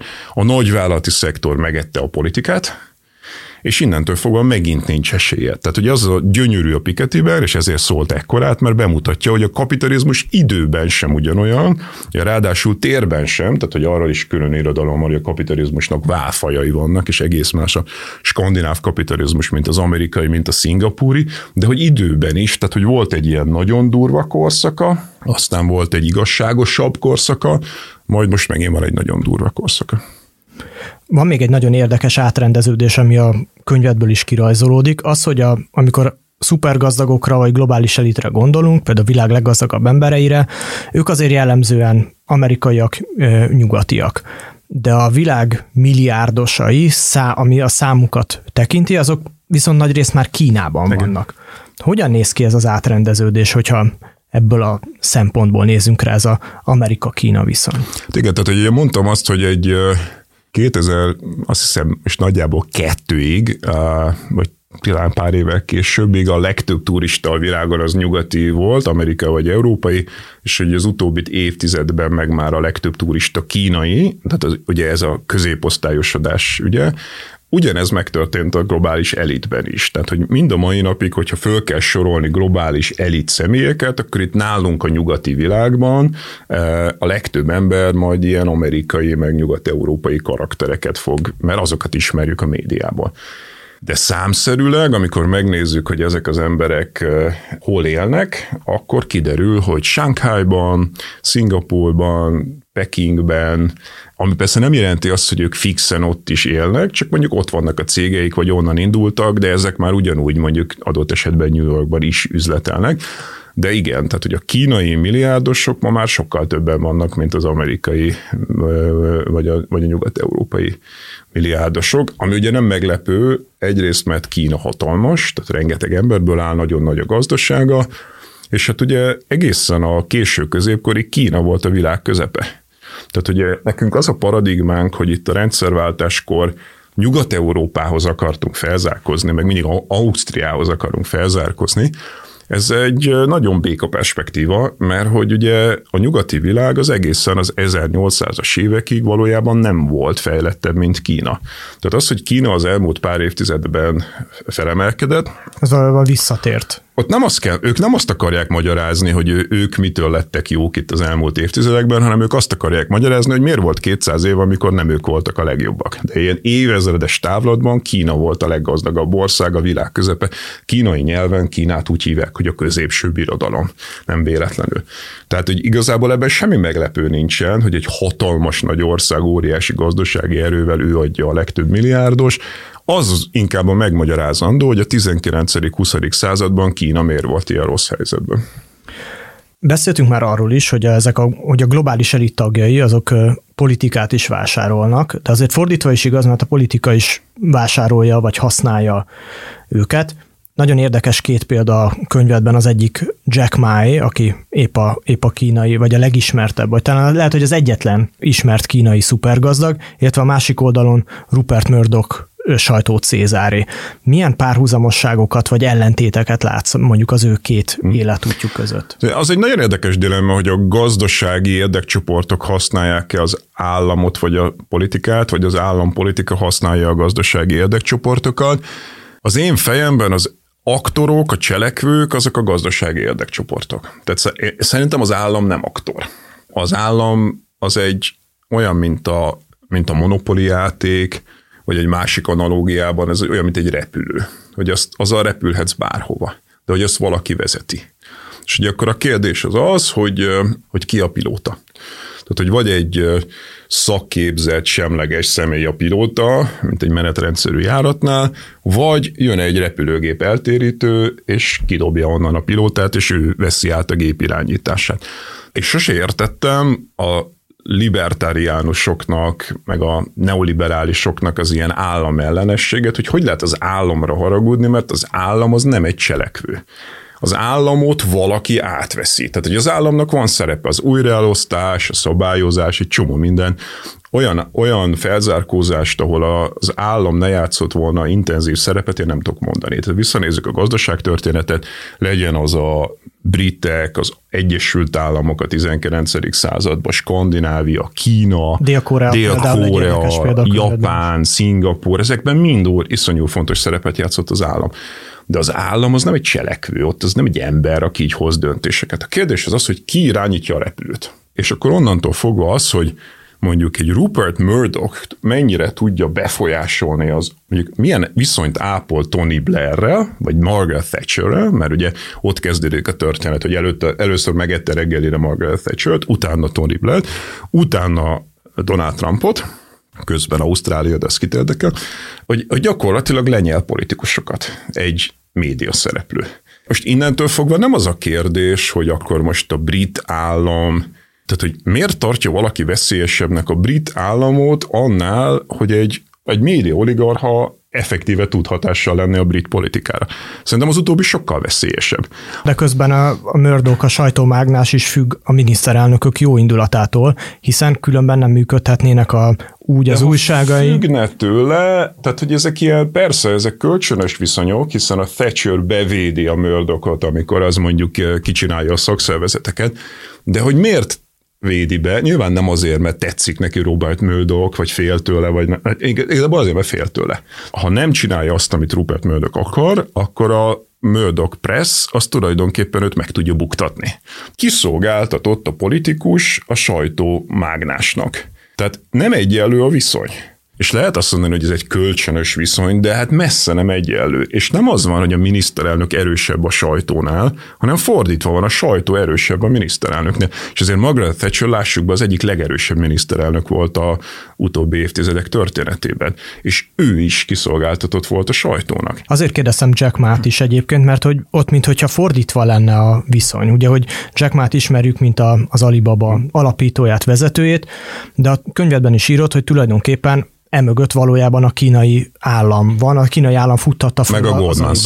Speaker 2: A nagyvállalati szektor megette a politikát, és innentől fogva megint nincs esélye. Tehát ugye az a gyönyörű a Pikettyben, és ezért szólt ekkorát, mert bemutatja, hogy a kapitalizmus időben sem ugyanolyan, ráadásul térben sem, tehát hogy arra is külön irodalom, hogy a kapitalizmusnak válfajai vannak, és egész más a skandináv kapitalizmus, mint az amerikai, mint a szingapúri, de hogy időben is, tehát hogy volt egy ilyen nagyon durva korszaka, aztán volt egy igazságosabb korszaka, majd most megint van egy nagyon durva korszaka.
Speaker 1: Van még egy nagyon érdekes átrendeződés, ami a könyvedből is kirajzolódik, az, hogy amikor szupergazdagokra vagy globális elitre gondolunk, például a világ leggazdagabb embereire, ők azért jellemzően amerikaiak, nyugatiak. De a világ milliárdosai, ami a számukat tekinti, azok viszont nagyrészt már Kínában vannak. Hogyan néz ki ez az átrendeződés, hogyha ebből a szempontból nézzünk rá, ez az Amerika-Kína viszony?
Speaker 2: Igen, tehát ugye mondtam azt, hogy egy 2000, azt hiszem, és nagyjából 2-ig, vagy talán pár évvel későbbig a legtöbb turista a világon az nyugati volt, amerikai vagy európai, és hogy az utóbbi évtizedben meg már a legtöbb turista kínai, tehát ugye ez a középosztályosodás, ugye, ugyanez megtörtént a globális elitben is. Tehát, hogy mind a mai napig, hogyha föl kell sorolni globális elit személyeket, akkor itt nálunk a nyugati világban a legtöbb ember majd ilyen amerikai, meg nyugat-európai karaktereket fog, mert azokat ismerjük a médiából. De számszerűleg, amikor megnézzük, hogy ezek az emberek hol élnek, akkor kiderül, hogy Shanghaiban, Szingapúrban, Pekingben, ami persze nem jelenti azt, hogy ők fixen ott is élnek, csak mondjuk ott vannak a cégeik, vagy onnan indultak, de ezek már ugyanúgy mondjuk adott esetben New Yorkban is üzletelnek. De igen, tehát hogy a kínai milliárdosok ma már sokkal többen vannak, mint az amerikai vagy a nyugat-európai milliárdosok, ami ugye nem meglepő, egyrészt mert Kína hatalmas, tehát rengeteg emberből áll, nagyon nagy a gazdasága, és hát ugye egészen a késő középkorig Kína volt a világ közepe. Tehát ugye nekünk az a paradigmánk, hogy itt a rendszerváltáskor Nyugat-Európához akartunk felzárkózni, meg mindig Ausztriához akarunk felzárkózni. Ez egy nagyon béka perspektíva, mert hogy ugye a nyugati világ az egészen az 1800-as évekig valójában nem volt fejlettebb, mint Kína. Tehát az, hogy Kína az elmúlt pár évtizedben felemelkedett,
Speaker 1: ez valójában visszatért.
Speaker 2: Ott ők nem azt akarják magyarázni, hogy ők mitől lettek jók itt az elmúlt évtizedekben, hanem ők azt akarják magyarázni, hogy miért volt 200 év, amikor nem ők voltak a legjobbak. De ilyen évezredes távlatban Kína volt a leggazdagabb ország, a világ közepe. Kínai nyelven Kínát úgy hívják, hogy a középső birodalom. Nem véletlenül. Tehát, hogy igazából ebben semmi meglepő nincsen, hogy egy hatalmas nagy ország, óriási gazdasági erővel ő adja a legtöbb milliárdos. Az inkább a megmagyarázandó, hogy a 19.-20. században Kína miért volt ilyen rossz helyzetben.
Speaker 1: Beszéltünk már arról is, hogy hogy a globális elit tagjai azok politikát is vásárolnak, de azért fordítva is igaz, mert a politika is vásárolja vagy használja őket. Nagyon érdekes 2 példa a könyvedben, az egyik Jack Ma, aki épp a kínai, vagy a legismertebb, vagy talán lehet, hogy az egyetlen ismert kínai szupergazdag, illetve a másik oldalon Rupert Murdoch sajtó Cézáré. Milyen párhuzamosságokat vagy ellentéteket látsz mondjuk az ő 2 életútjuk között?
Speaker 2: Az egy nagyon érdekes dilemma, hogy a gazdasági érdekcsoportok használják-e az államot vagy a politikát, vagy az állampolitika használja a gazdasági érdekcsoportokat. Az én fejemben az aktorok, a cselekvők, azok a gazdasági érdekcsoportok. Tehát szerintem az állam nem aktor. Az állam az egy olyan, mint a Monopoly játék, vagy egy másik analógiában, ez olyan, mint egy repülő. Hogy azzal repülhetsz bárhova, de hogy azt valaki vezeti. És ugye akkor a kérdés az, hogy ki a pilóta. Tehát, hogy vagy egy szakképzett, semleges személy a pilóta, mint egy menetrendszerű járatnál, vagy jön egy repülőgép eltérítő, és kidobja onnan a pilótát, és ő veszi át a gép irányítását. És sose értettem a libertáriánusoknak, meg a neoliberálisoknak az ilyen államellenességet, hogy lehet az államra haragudni, mert az állam az nem egy cselekvő. Az államot valaki átveszi. Tehát, hogy az államnak van szerepe, az újraelosztás, a szabályozás, egy csomó minden. Olyan felzárkózást, ahol az állam ne játszott volna intenzív szerepet, én nem tudok mondani. Tehát visszanézzük a gazdaságtörténetet, legyen az a britek, az Egyesült Államok a 19. században, Skandinávia, Kína, Dél-Korea, Japán, Szingapúr, ezekben mind iszonyú fontos szerepet játszott az állam. De az állam az nem egy cselekvő, ott az nem egy ember, aki így hoz döntéseket. A kérdés az, hogy ki irányítja a repülőt. És akkor onnantól fogva az, hogy mondjuk egy Rupert Murdoch mennyire tudja befolyásolni mondjuk milyen viszonyt ápol Tony Blairrel, vagy Margaret Thatcherrel, mert ugye ott kezdődik a történet, hogy először megette reggelire Margaret Thatchert, utána Tony Blair, utána Donald Trumpot, közben Ausztrália, de ez kit érdekel, hogy gyakorlatilag lenyel politikusokat egy média szereplő. Most innentől fogva nem az a kérdés, hogy akkor most a brit állam, tehát hogy miért tartja valaki veszélyesebbnek a brit államot annál, hogy egy média oligarcha effektíve tud hatással lenni a brit politikára. Szerintem az utóbbi sokkal veszélyesebb.
Speaker 1: De közben a Murdoch, a sajtómágnás is függ a miniszterelnökök jó indulatától, hiszen különben nem működhetnének az újságai.
Speaker 2: Függne tőle, tehát hogy ezek ilyen, persze, ezek kölcsönös viszonyok, hiszen a Thatcher bevédi a Murdochot, amikor az mondjuk kicsinálja a szakszervezeteket, de hogy miért védi be. Nyilván nem azért, mert tetszik neki Rupert Murdoch, vagy fél tőle, vagy nem. Igazából azért, mert fél tőle. Ha nem csinálja azt, amit Rupert Murdoch akar, akkor a Murdoch Press az tulajdonképpen őt meg tudja buktatni. Kiszolgáltatott a politikus a sajtómágnásnak. Tehát nem egyenlő a viszony. És lehet azt mondani, hogy ez egy kölcsönös viszony, de hát messze nem egyenlő. És nem az van, hogy a miniszterelnök erősebb a sajtónál, hanem fordítva van, a sajtó erősebb a miniszterelnöknél. És ezért Margaret Thatcher, lássuk be, az egyik legerősebb miniszterelnök volt a utóbbi évtizedek történetében. És ő is kiszolgáltatott volt a sajtónak.
Speaker 1: Azért kérdeztem Jack Ma-t is egyébként, mert hogy ott minthogyha fordítva lenne a viszony. Ugye, hogy Jack Ma-t ismerjük, mint az Alibaba alapítóját, vezetőjét, de a könyvedben is írott, hogy tulajdonképpen emögött valójában a kínai állam van, a kínai állam futtatta fel.
Speaker 2: Meg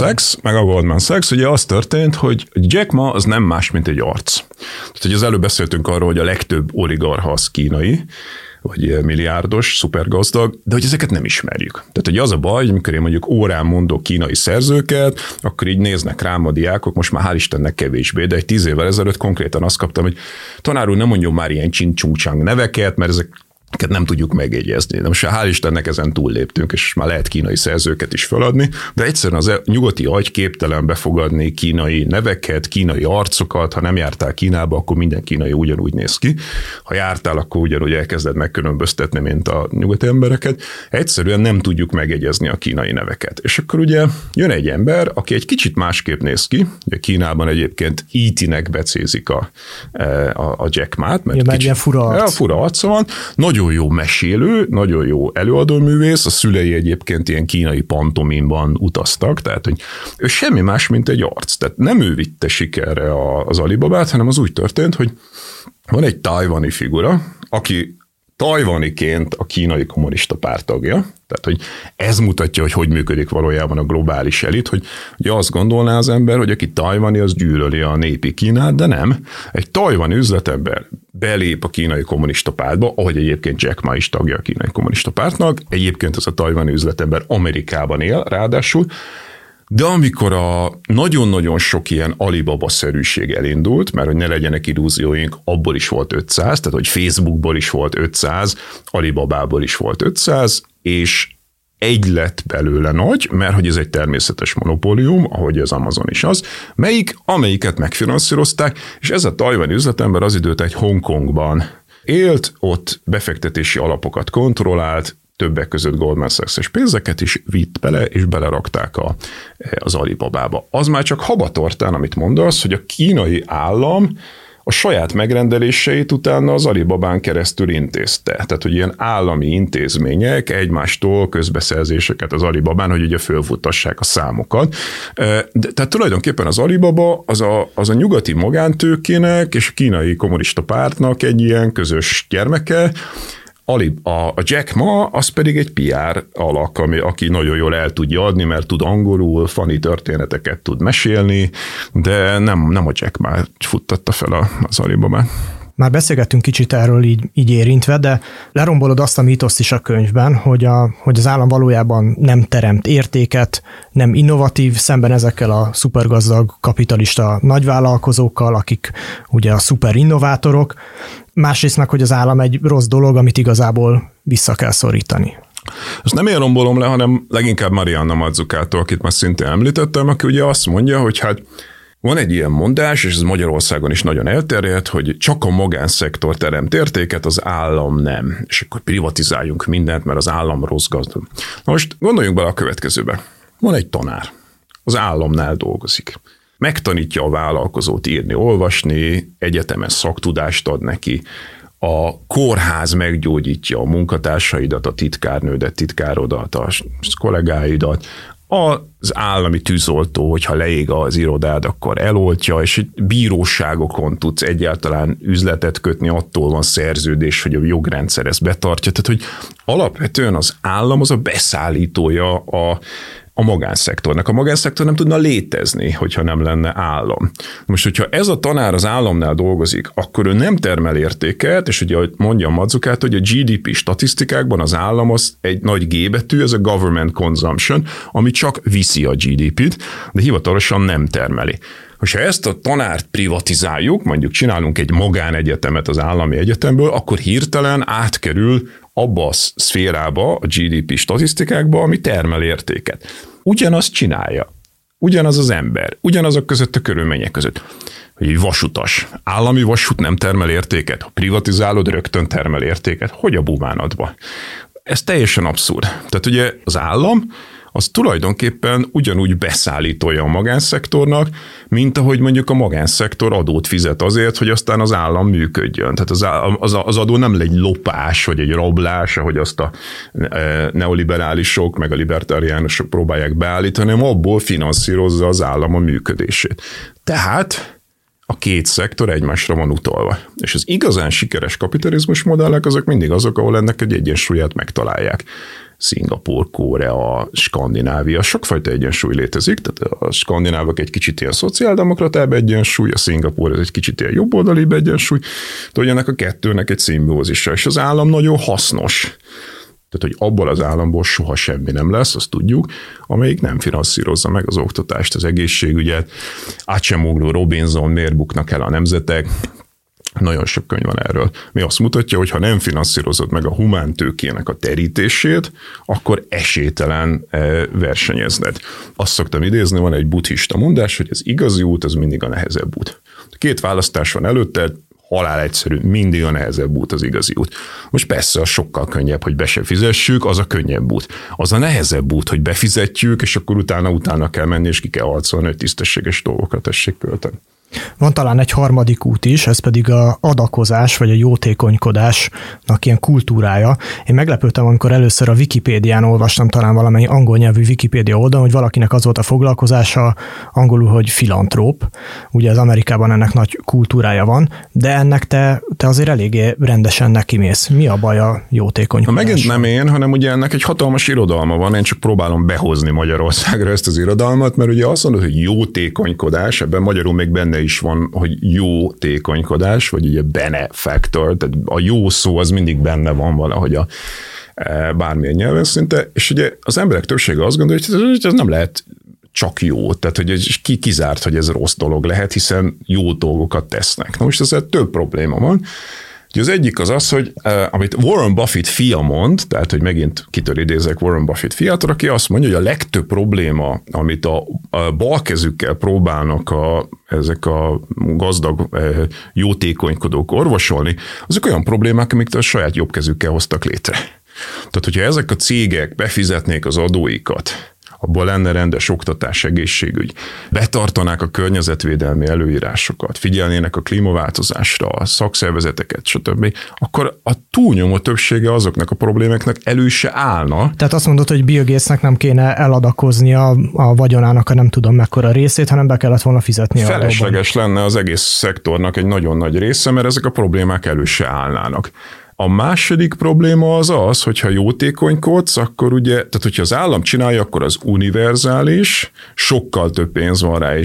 Speaker 2: a Goldman Sachs, ugye az történt, hogy Jack Ma az nem más, mint egy arc. Tehát, hogy az előbb beszéltünk arról, hogy a legtöbb oligarcha az kínai, vagy milliárdos, szupergazdag, de hogy ezeket nem ismerjük. Tehát, hogy az a baj, hogy amikor én mondjuk órán mondok kínai szerzőket, akkor így néznek rám a diákok, most már hál' Istennek kevésbé, de egy 10 évvel ezelőtt konkrétan azt kaptam, hogy tanár úr, nem mondjon már ilyen csin-csung-csang neveket, mert ezeket nem tudjuk megjegyezni. De most hál' Istennek ezen túlléptünk, és már lehet kínai szerzőket is feladni, de egyszerűen az nyugati agy képtelen befogadni kínai neveket, kínai arcokat. Ha nem jártál Kínába, akkor minden kínai ugyanúgy néz ki. Ha jártál, akkor ugyanúgy elkezded megkülönböztetni, mint a nyugati embereket. Egyszerűen nem tudjuk megjegyezni a kínai neveket. És akkor ugye jön egy ember, aki egy kicsit másképp néz ki. Ugye Kínában egyébként E.T.-nek becézik a Jack Ma-t, mert kicsit fura arca van. Nagyon jó mesélő, nagyon jó előadóművész, a szülei egyébként ilyen kínai pantomimban utaztak, tehát hogy ő semmi más, mint egy arc. Tehát nem ő vitte sikerre az Alibabát, hanem az úgy történt, hogy van egy tajvani figura, aki tajvaniként a kínai kommunista párt tagja, tehát hogy ez mutatja, hogy működik valójában a globális elit, hogy azt gondolná az ember, hogy aki tajvani, az gyűlöli a népi Kínát, de nem. Egy tajvani üzletember belép a kínai kommunista pártba, ahogy egyébként Jack Ma is tagja a kínai kommunista pártnak, egyébként ez a tajvani üzletember Amerikában él, ráadásul, de amikor a nagyon-nagyon sok ilyen Alibaba-szerűség elindult, mert hogy ne legyenek illúzióink, abból is volt 500, tehát hogy Facebookból is volt 500, Alibabából is volt 500, és egy lett belőle nagy, mert hogy ez egy természetes monopólium, ahogy az Amazon is az, amelyiket megfinanszírozták, és ez a tajvani üzletember az időt egy Hongkongban élt, ott befektetési alapokat kontrollált, többek között Goldman Sachs-es pénzeket is vitt bele, és belerakták az Alibabába. Az már csak habatortán, amit mondasz, hogy a kínai állam a saját megrendeléseit utána az Alibabán keresztül intézte. Tehát, hogy ilyen állami intézmények egymástól közbeszerzéseket az Alibabán, hogy ugye fölfuttassák a számokat. Tehát tulajdonképpen az Alibaba az a nyugati magántőkének és a kínai kommunista pártnak egy ilyen közös gyermeke. A Jack Ma az pedig egy PR alak, aki nagyon jól el tudja adni, mert tud angolul, funny történeteket tud mesélni, de nem a Jack Ma futtatta fel az Alibabát.
Speaker 1: Már beszélgettünk kicsit erről így érintve, de lerombolod azt a mítoszt is a könyvben, hogy az állam valójában nem teremt értéket, nem innovatív, szemben ezekkel a szupergazdag kapitalista nagyvállalkozókkal, akik ugye a szuperinnovátorok. Másrészt meg, hogy az állam egy rossz dolog, amit igazából vissza kell szorítani.
Speaker 2: Ezt nem én rombolom le, hanem leginkább Marianna Mazzucatól, akit már szintén említettem, aki ugye azt mondja, hogy hát van egy ilyen mondás, és ez Magyarországon is nagyon elterjedt, hogy csak a magánszektor teremt értéket, az állam nem. És akkor privatizáljunk mindent, mert az állam rossz gazdag. Na most gondoljunk bele a következőbe. Van egy tanár, az államnál dolgozik. Megtanítja a vállalkozót írni, olvasni, egyetemes szaktudást ad neki. a kórház meggyógyítja a munkatársaidat, a titkárnődet, titkárodat, a kollégáidat, az állami tűzoltó, hogyha leég az irodád, akkor eloltja, és egy bíróságokon tudsz egyáltalán üzletet kötni, attól van szerződés, hogy a jogrendszer ezt betartja. Tehát, hogy alapvetően az állam az a beszállítója a magánszektornak. A magánszektor nem tudna létezni, hogyha nem lenne állam. Most, hogyha ez a tanár az államnál dolgozik, akkor ő nem termel értéket, és ugye, ahogy mondja Mazzucato, hogy a GDP statisztikákban az állam az egy nagy G betű, ez a government consumption, ami csak viszi a GDP-t, de hivatalosan nem termeli. Ha ezt a tanárt privatizáljuk, mondjuk csinálunk egy magánegyetemet az állami egyetemből, akkor hirtelen átkerül abba a szférába, a GDP statisztikákba, ami termel értéket. Ugyanazt csinálja. Ugyanaz az ember. Ugyanazok között a körülmények között. Hogy egy vasutas. Állami vasút nem termel értéket. Ha privatizálod, rögtön termel értéket. Hogy a bumánatba? Ez teljesen abszurd. Tehát ugye az állam az tulajdonképpen ugyanúgy beszállítója a magánszektornak, mint ahogy mondjuk a magánszektor adót fizet azért, hogy aztán az állam működjön. Tehát az adó nem egy lopás, vagy egy rablás, ahogy azt a neoliberálisok, meg a libertáriánusok próbálják beállítani, hanem abból finanszírozza az állam a működését. Tehát a két szektor egymásra van utalva. És az igazán sikeres kapitalizmus modellek azok mindig azok, ahol ennek egy egyensúlyát megtalálják. Szingapúr, Korea, Skandinávia, sokfajta egyensúly létezik, tehát a skandinávok egy kicsit ilyen szociáldemokratább egyensúly, a Szingapúr ez egy kicsit ilyen jobboldalibb egyensúly, de hogy ennek a kettőnek egy szimbiózisa, és az állam nagyon hasznos. Tehát, hogy abból az államból soha semmi nem lesz, azt tudjuk, amelyik nem finanszírozza meg az oktatást, az egészségügyet. Acemoglu, Robinson, miért buknak el a nemzetek? Nagyon sok könyv van erről. Mi azt mutatja, hogy ha nem finanszírozod meg a humántőkének a terítését, akkor esélytelen versenyezned. Azt szoktam idézni, van egy buddhista mondás, hogy az igazi út az mindig a nehezebb út. Két választás van előtted, halál egyszerű, mindig a nehezebb út az igazi út. Most persze az sokkal könnyebb, hogy be se fizessük, az a könnyebb út. Az a nehezebb út, hogy befizetjük, és akkor utána kell menni, és ki kell harcolni, hogy tisztességes dolgokat tessék költeni.
Speaker 1: Van talán egy harmadik út is, ez pedig a adakozás, vagy a jótékonykodásnak ilyen kultúrája. Én meglepődtem, amikor először a Wikipédián olvastam talán valamely angol nyelvű Wikipédia oldalon, hogy valakinek az volt a foglalkozása angolul, hogy filantróp. Ugye az Amerikában ennek nagy kultúrája van, de ennek te azért eléggé rendesen nekimész. Mi a baj a jótékonykodás?
Speaker 2: Megint nem én, hanem ugye ennek egy hatalmas irodalma van, én csak próbálom behozni Magyarországra ezt az irodalmat, mert ugye azt mondod, hogy jótékonykodás, ebben magyarul még benne is van, hogy jó tékonykodás, vagy ugye benefactor, tehát a jó szó az mindig benne van valahogy a bármilyen nyelven szinte, és ugye az emberek többsége azt gondolja, hogy ez nem lehet csak jó, tehát hogy kizárt, hogy ez rossz dolog lehet, hiszen jó dolgokat tesznek. Na most ezzel több probléma van. Az egyik az, hogy amit Warren Buffett fia mond, tehát hogy megint kitől idézek Warren Buffett fiától, aki azt mondja, hogy a legtöbb probléma, amit a balkezükkel próbálnak ezek a gazdag jótékonykodók orvosolni, azok olyan problémák, amiket a saját jobbkezükkel hoztak létre. Tehát, hogyha ezek a cégek befizetnék az adóikat, abból lenne rendes oktatás, egészségügy, betartanák a környezetvédelmi előírásokat, figyelnének a klímaváltozásra, a szakszervezeteket, stb., akkor a túlnyomó többsége azoknak a problémáknak elő se állna.
Speaker 1: Tehát azt mondod, hogy Bill Gatesnek nem kéne eladakozni a vagyonának a nem tudom mekkora részét, hanem be kellett volna fizetni.
Speaker 2: Felesleges lenne az egész szektornak egy nagyon nagy része, mert ezek a problémák elő se állnának. A második probléma az, hogyha jótékonykodsz, akkor ugye, tehát hogyha az állam csinálja, akkor az univerzális, sokkal több pénz van rá,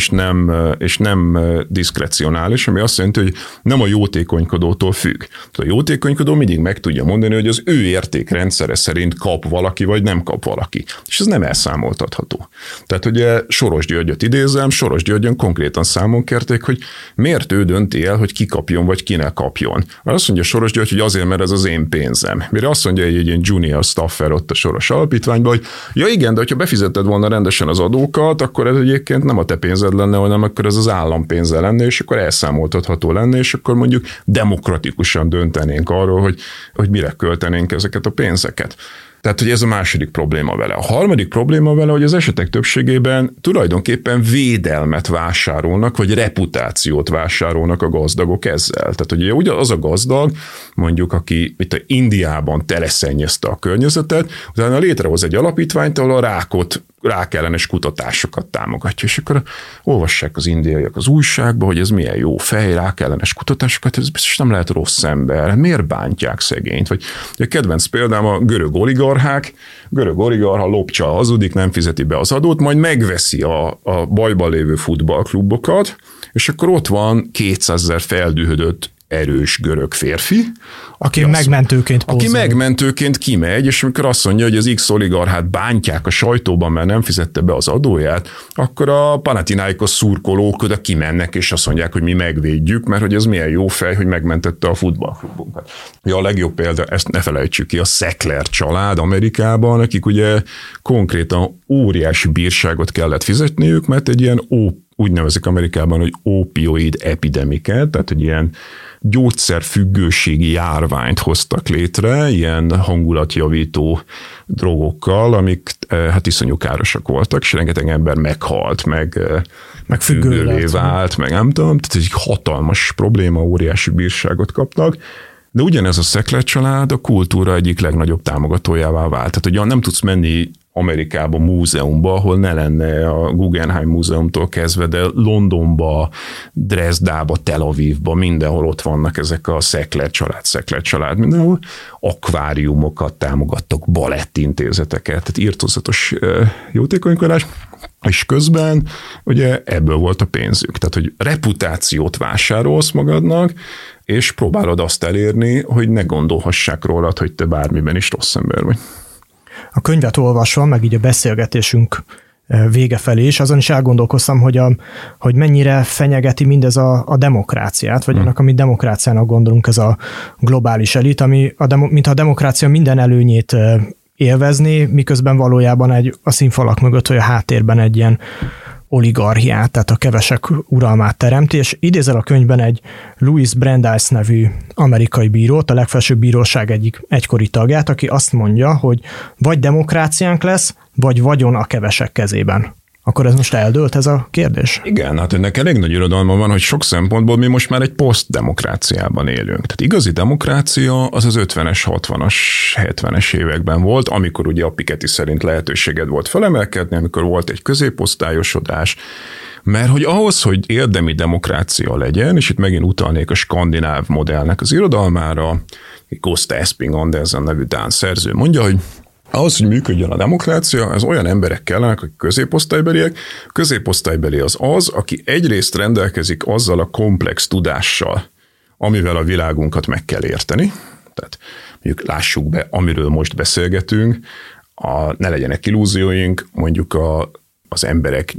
Speaker 2: és nem diszkrecionális, ami azt jelenti, hogy nem a jótékonykodótól függ. A jótékonykodó mindig meg tudja mondani, hogy az ő értékrendszere szerint kap valaki, vagy nem kap valaki. És ez nem elszámoltatható. Tehát ugye Soros Györgyöt idézem, Soros Györgyön konkrétan számon kérték, hogy miért ő dönti el, hogy ki kapjon, vagy ki ne kapjon. Mert azt mondja Soros György, hogy azért, mert ez az én pénzem. Mire azt mondja egy ilyen junior staffer ott a Soros Alapítványban, hogy ja igen, de hogyha befizetted volna rendesen az adókat, akkor ez egyébként nem a te pénzed lenne, hanem akkor ez az állam pénze lenne, és akkor elszámoltatható lenne, és akkor mondjuk demokratikusan döntenénk arról, hogy mire költenénk ezeket a pénzeket. Tehát, hogy ez a második probléma vele. A harmadik probléma vele, hogy az esetek többségében tulajdonképpen védelmet vásárolnak, vagy reputációt vásárolnak a gazdagok ezzel. Tehát, hogy ugye az a gazdag, mondjuk, aki itt a Indiában teleszennyezte a környezetet, utána létrehoz egy alapítványt, ahol a rákellenes kutatásokat támogatja, és akkor olvassák az indiaiak az újságba, hogy ez milyen jó fej, rákellenes kutatásokat, ez biztos nem lehet rossz ember, miért bántják szegényt? Vagy a kedvenc példám a görög oligarcha lopcsa, hazudik, nem fizeti be az adót, majd megveszi a bajban lévő futballklubokat, és akkor ott van 200 000 feldühödött erős görög férfi,
Speaker 1: aki megmentőként
Speaker 2: kimegy, és amikor azt mondja, hogy az X oligarchát bántják a sajtóban, mert nem fizette be az adóját, akkor a Panathinaikos szurkolók oda kimennek, és azt mondják, hogy mi megvédjük, mert hogy ez milyen jó fej, hogy megmentette a futballklubunkat. Ja, a legjobb példa, ezt ne felejtsük ki, a Sackler család Amerikában, akik ugye konkrétan óriási bírságot kellett fizetniük, mert egy ilyen úgy nevezik Amerikában, hogy opioid epidemiket, tehát egy ilyen gyógyszerfüggőségi járványt hoztak létre, ilyen hangulatjavító drogokkal, amik hát iszonyú károsak voltak, és rengeteg ember meghalt, meg függővé vált, meg nem tudom, tehát egy hatalmas probléma, óriási bírságot kapnak. De ugyanez a Sackler család a kultúra egyik legnagyobb támogatójává vált. Tehát, hogy nem tudsz menni Amerikába múzeumba, ahol ne lenne a Guggenheim múzeumtól kezdve, de Londonba, Dresdába, Tel Avivba, mindenhol ott vannak ezek a Sackler család, mindenhol akváriumokat támogattak, balettintézeteket, tehát irtózatos jótékonykodás, és közben ugye ebből volt a pénzük. Tehát, hogy reputációt vásárolsz magadnak, és próbálod azt elérni, hogy ne gondolhassák rólad, hogy te bármiben is rossz ember vagy.
Speaker 1: A könyvet olvasva, meg így a beszélgetésünk vége felé is, azon is elgondolkoztam, hogy mennyire fenyegeti mindez a demokráciát, vagy annak, amit demokráciának gondolunk, ez a globális elit, ami mintha a demokrácia minden előnyét élvezni, miközben valójában a színfalak mögött, vagy a háttérben egy ilyen oligarchiát, tehát a kevesek uralmát teremti, és idézel a könyvben egy Louis Brandeis nevű amerikai bírót, a legfelsőbb bíróság egyik egykori tagját, aki azt mondja, hogy vagy demokráciánk lesz, vagy vagyon a kevesek kezében. Akkor ez most eldőlt ez a kérdés?
Speaker 2: Igen, hát ennek elég nagy irodalma van, hogy sok szempontból mi most már egy posztdemokráciában élünk. Tehát igazi demokrácia az 50-es, 60-as, 70-es években volt, amikor ugye a Piketty szerint lehetőséged volt felemelkedni, amikor volt egy középosztályosodás, mert hogy ahhoz, hogy érdemi demokrácia legyen, és itt megint utalnék a skandináv modellnek az irodalmára, Gösta Esping Andersen nevű dán szerző mondja, hogy ahhoz, hogy működjön a demokrácia, ez olyan emberek kellenek, akik középosztálybeliek. Középosztálybeli az, aki egyrészt rendelkezik azzal a komplex tudással, amivel a világunkat meg kell érteni. Tehát mondjuk lássuk be, amiről most beszélgetünk, ne legyenek illúzióink, mondjuk az emberek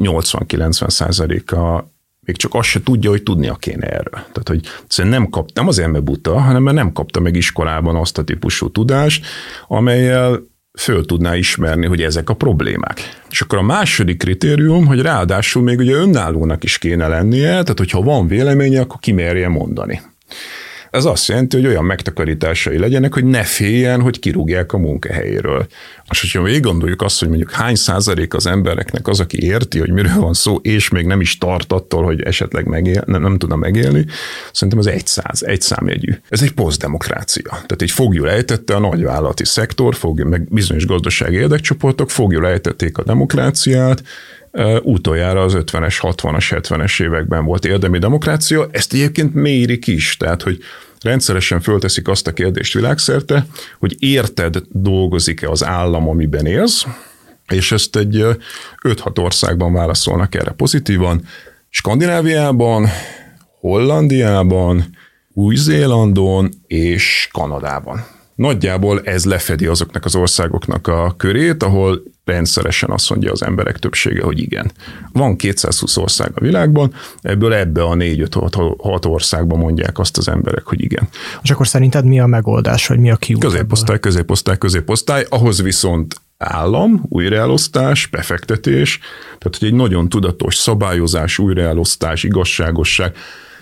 Speaker 2: 80-90%-a még csak azt se tudja, hogy tudnia kéne erről. Tehát, hogy nem az eme buta, hanem mert nem kapta meg iskolában azt a típusú tudást, amellyel föl tudná ismerni, hogy ezek a problémák. És akkor a második kritérium, hogy ráadásul még ugye önállónak is kéne lennie, tehát hogyha van véleménye, akkor kimerje mondani. Ez azt jelenti, hogy olyan megtakarításai legyenek, hogy ne féljen, hogy kirúgják a munkahelyéről. És hogyha még gondoljuk azt, hogy mondjuk hány százalék az embereknek az, aki érti, hogy miről van szó, és még nem is tart attól, hogy esetleg nem tudna megélni, szerintem az egy számjegyű. Ez egy posztdemokrácia. Tehát egy foglyul ejtette a nagyvállalati szektor, meg bizonyos gazdasági érdekcsoportok, foglyul ejtették a demokráciát, utoljára az 50-es, 60-as, 70-es években volt érdemi demokrácia, ezt egyébként mérik is, tehát hogy rendszeresen fölteszik azt a kérdést világszerte, hogy érted, dolgozik-e az állam, amiben élsz, és ezt egy 5-6 országban válaszolnak erre pozitívan. Skandináviában, Hollandiában, Új-Zélandon és Kanadában. Nagyjából ez lefedi azoknak az országoknak a körét, ahol rendszeresen azt mondja az emberek többsége, hogy igen. Van 220 ország a világban, ebbe a 4-5-6 országban mondják azt az emberek, hogy igen.
Speaker 1: És akkor szerinted mi a megoldás, vagy mi a kiút?
Speaker 2: Középosztály, ahhoz viszont állam, újraelosztás, befektetés, tehát hogy egy nagyon tudatos szabályozás, újraelosztás, igazságosság,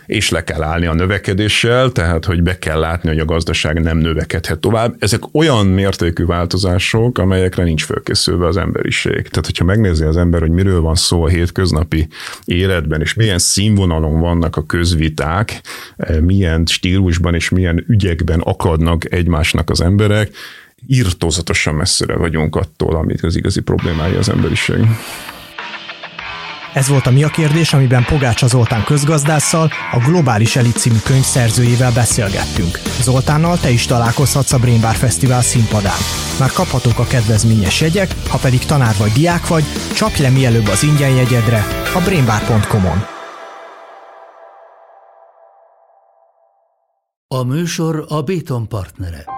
Speaker 2: és le kell állni a növekedéssel, tehát hogy be kell látni, hogy a gazdaság nem növekedhet tovább. Ezek olyan mértékű változások, amelyekre nincs fölkészülve az emberiség. Tehát, hogyha megnézi az ember, hogy miről van szó a hétköznapi életben, és milyen színvonalon vannak a közviták, milyen stílusban és milyen ügyekben akadnak egymásnak az emberek, irtózatosan messzire vagyunk attól, amit az igazi problémái az emberiség.
Speaker 1: Ez volt a Mi a kérdés, amiben Pogácsa Zoltán közgazdásszal, a Globális Elit című könyv szerzőjével beszélgettünk. Zoltánnal te is találkozhatsz a Brain Bar Fesztivál színpadán. Már kaphatók a kedvezményes jegyek, ha pedig tanár vagy diák vagy, csapj le mielőbb az ingyen jegyedre a brainbar.com-on.
Speaker 3: A műsor a Béton partnere.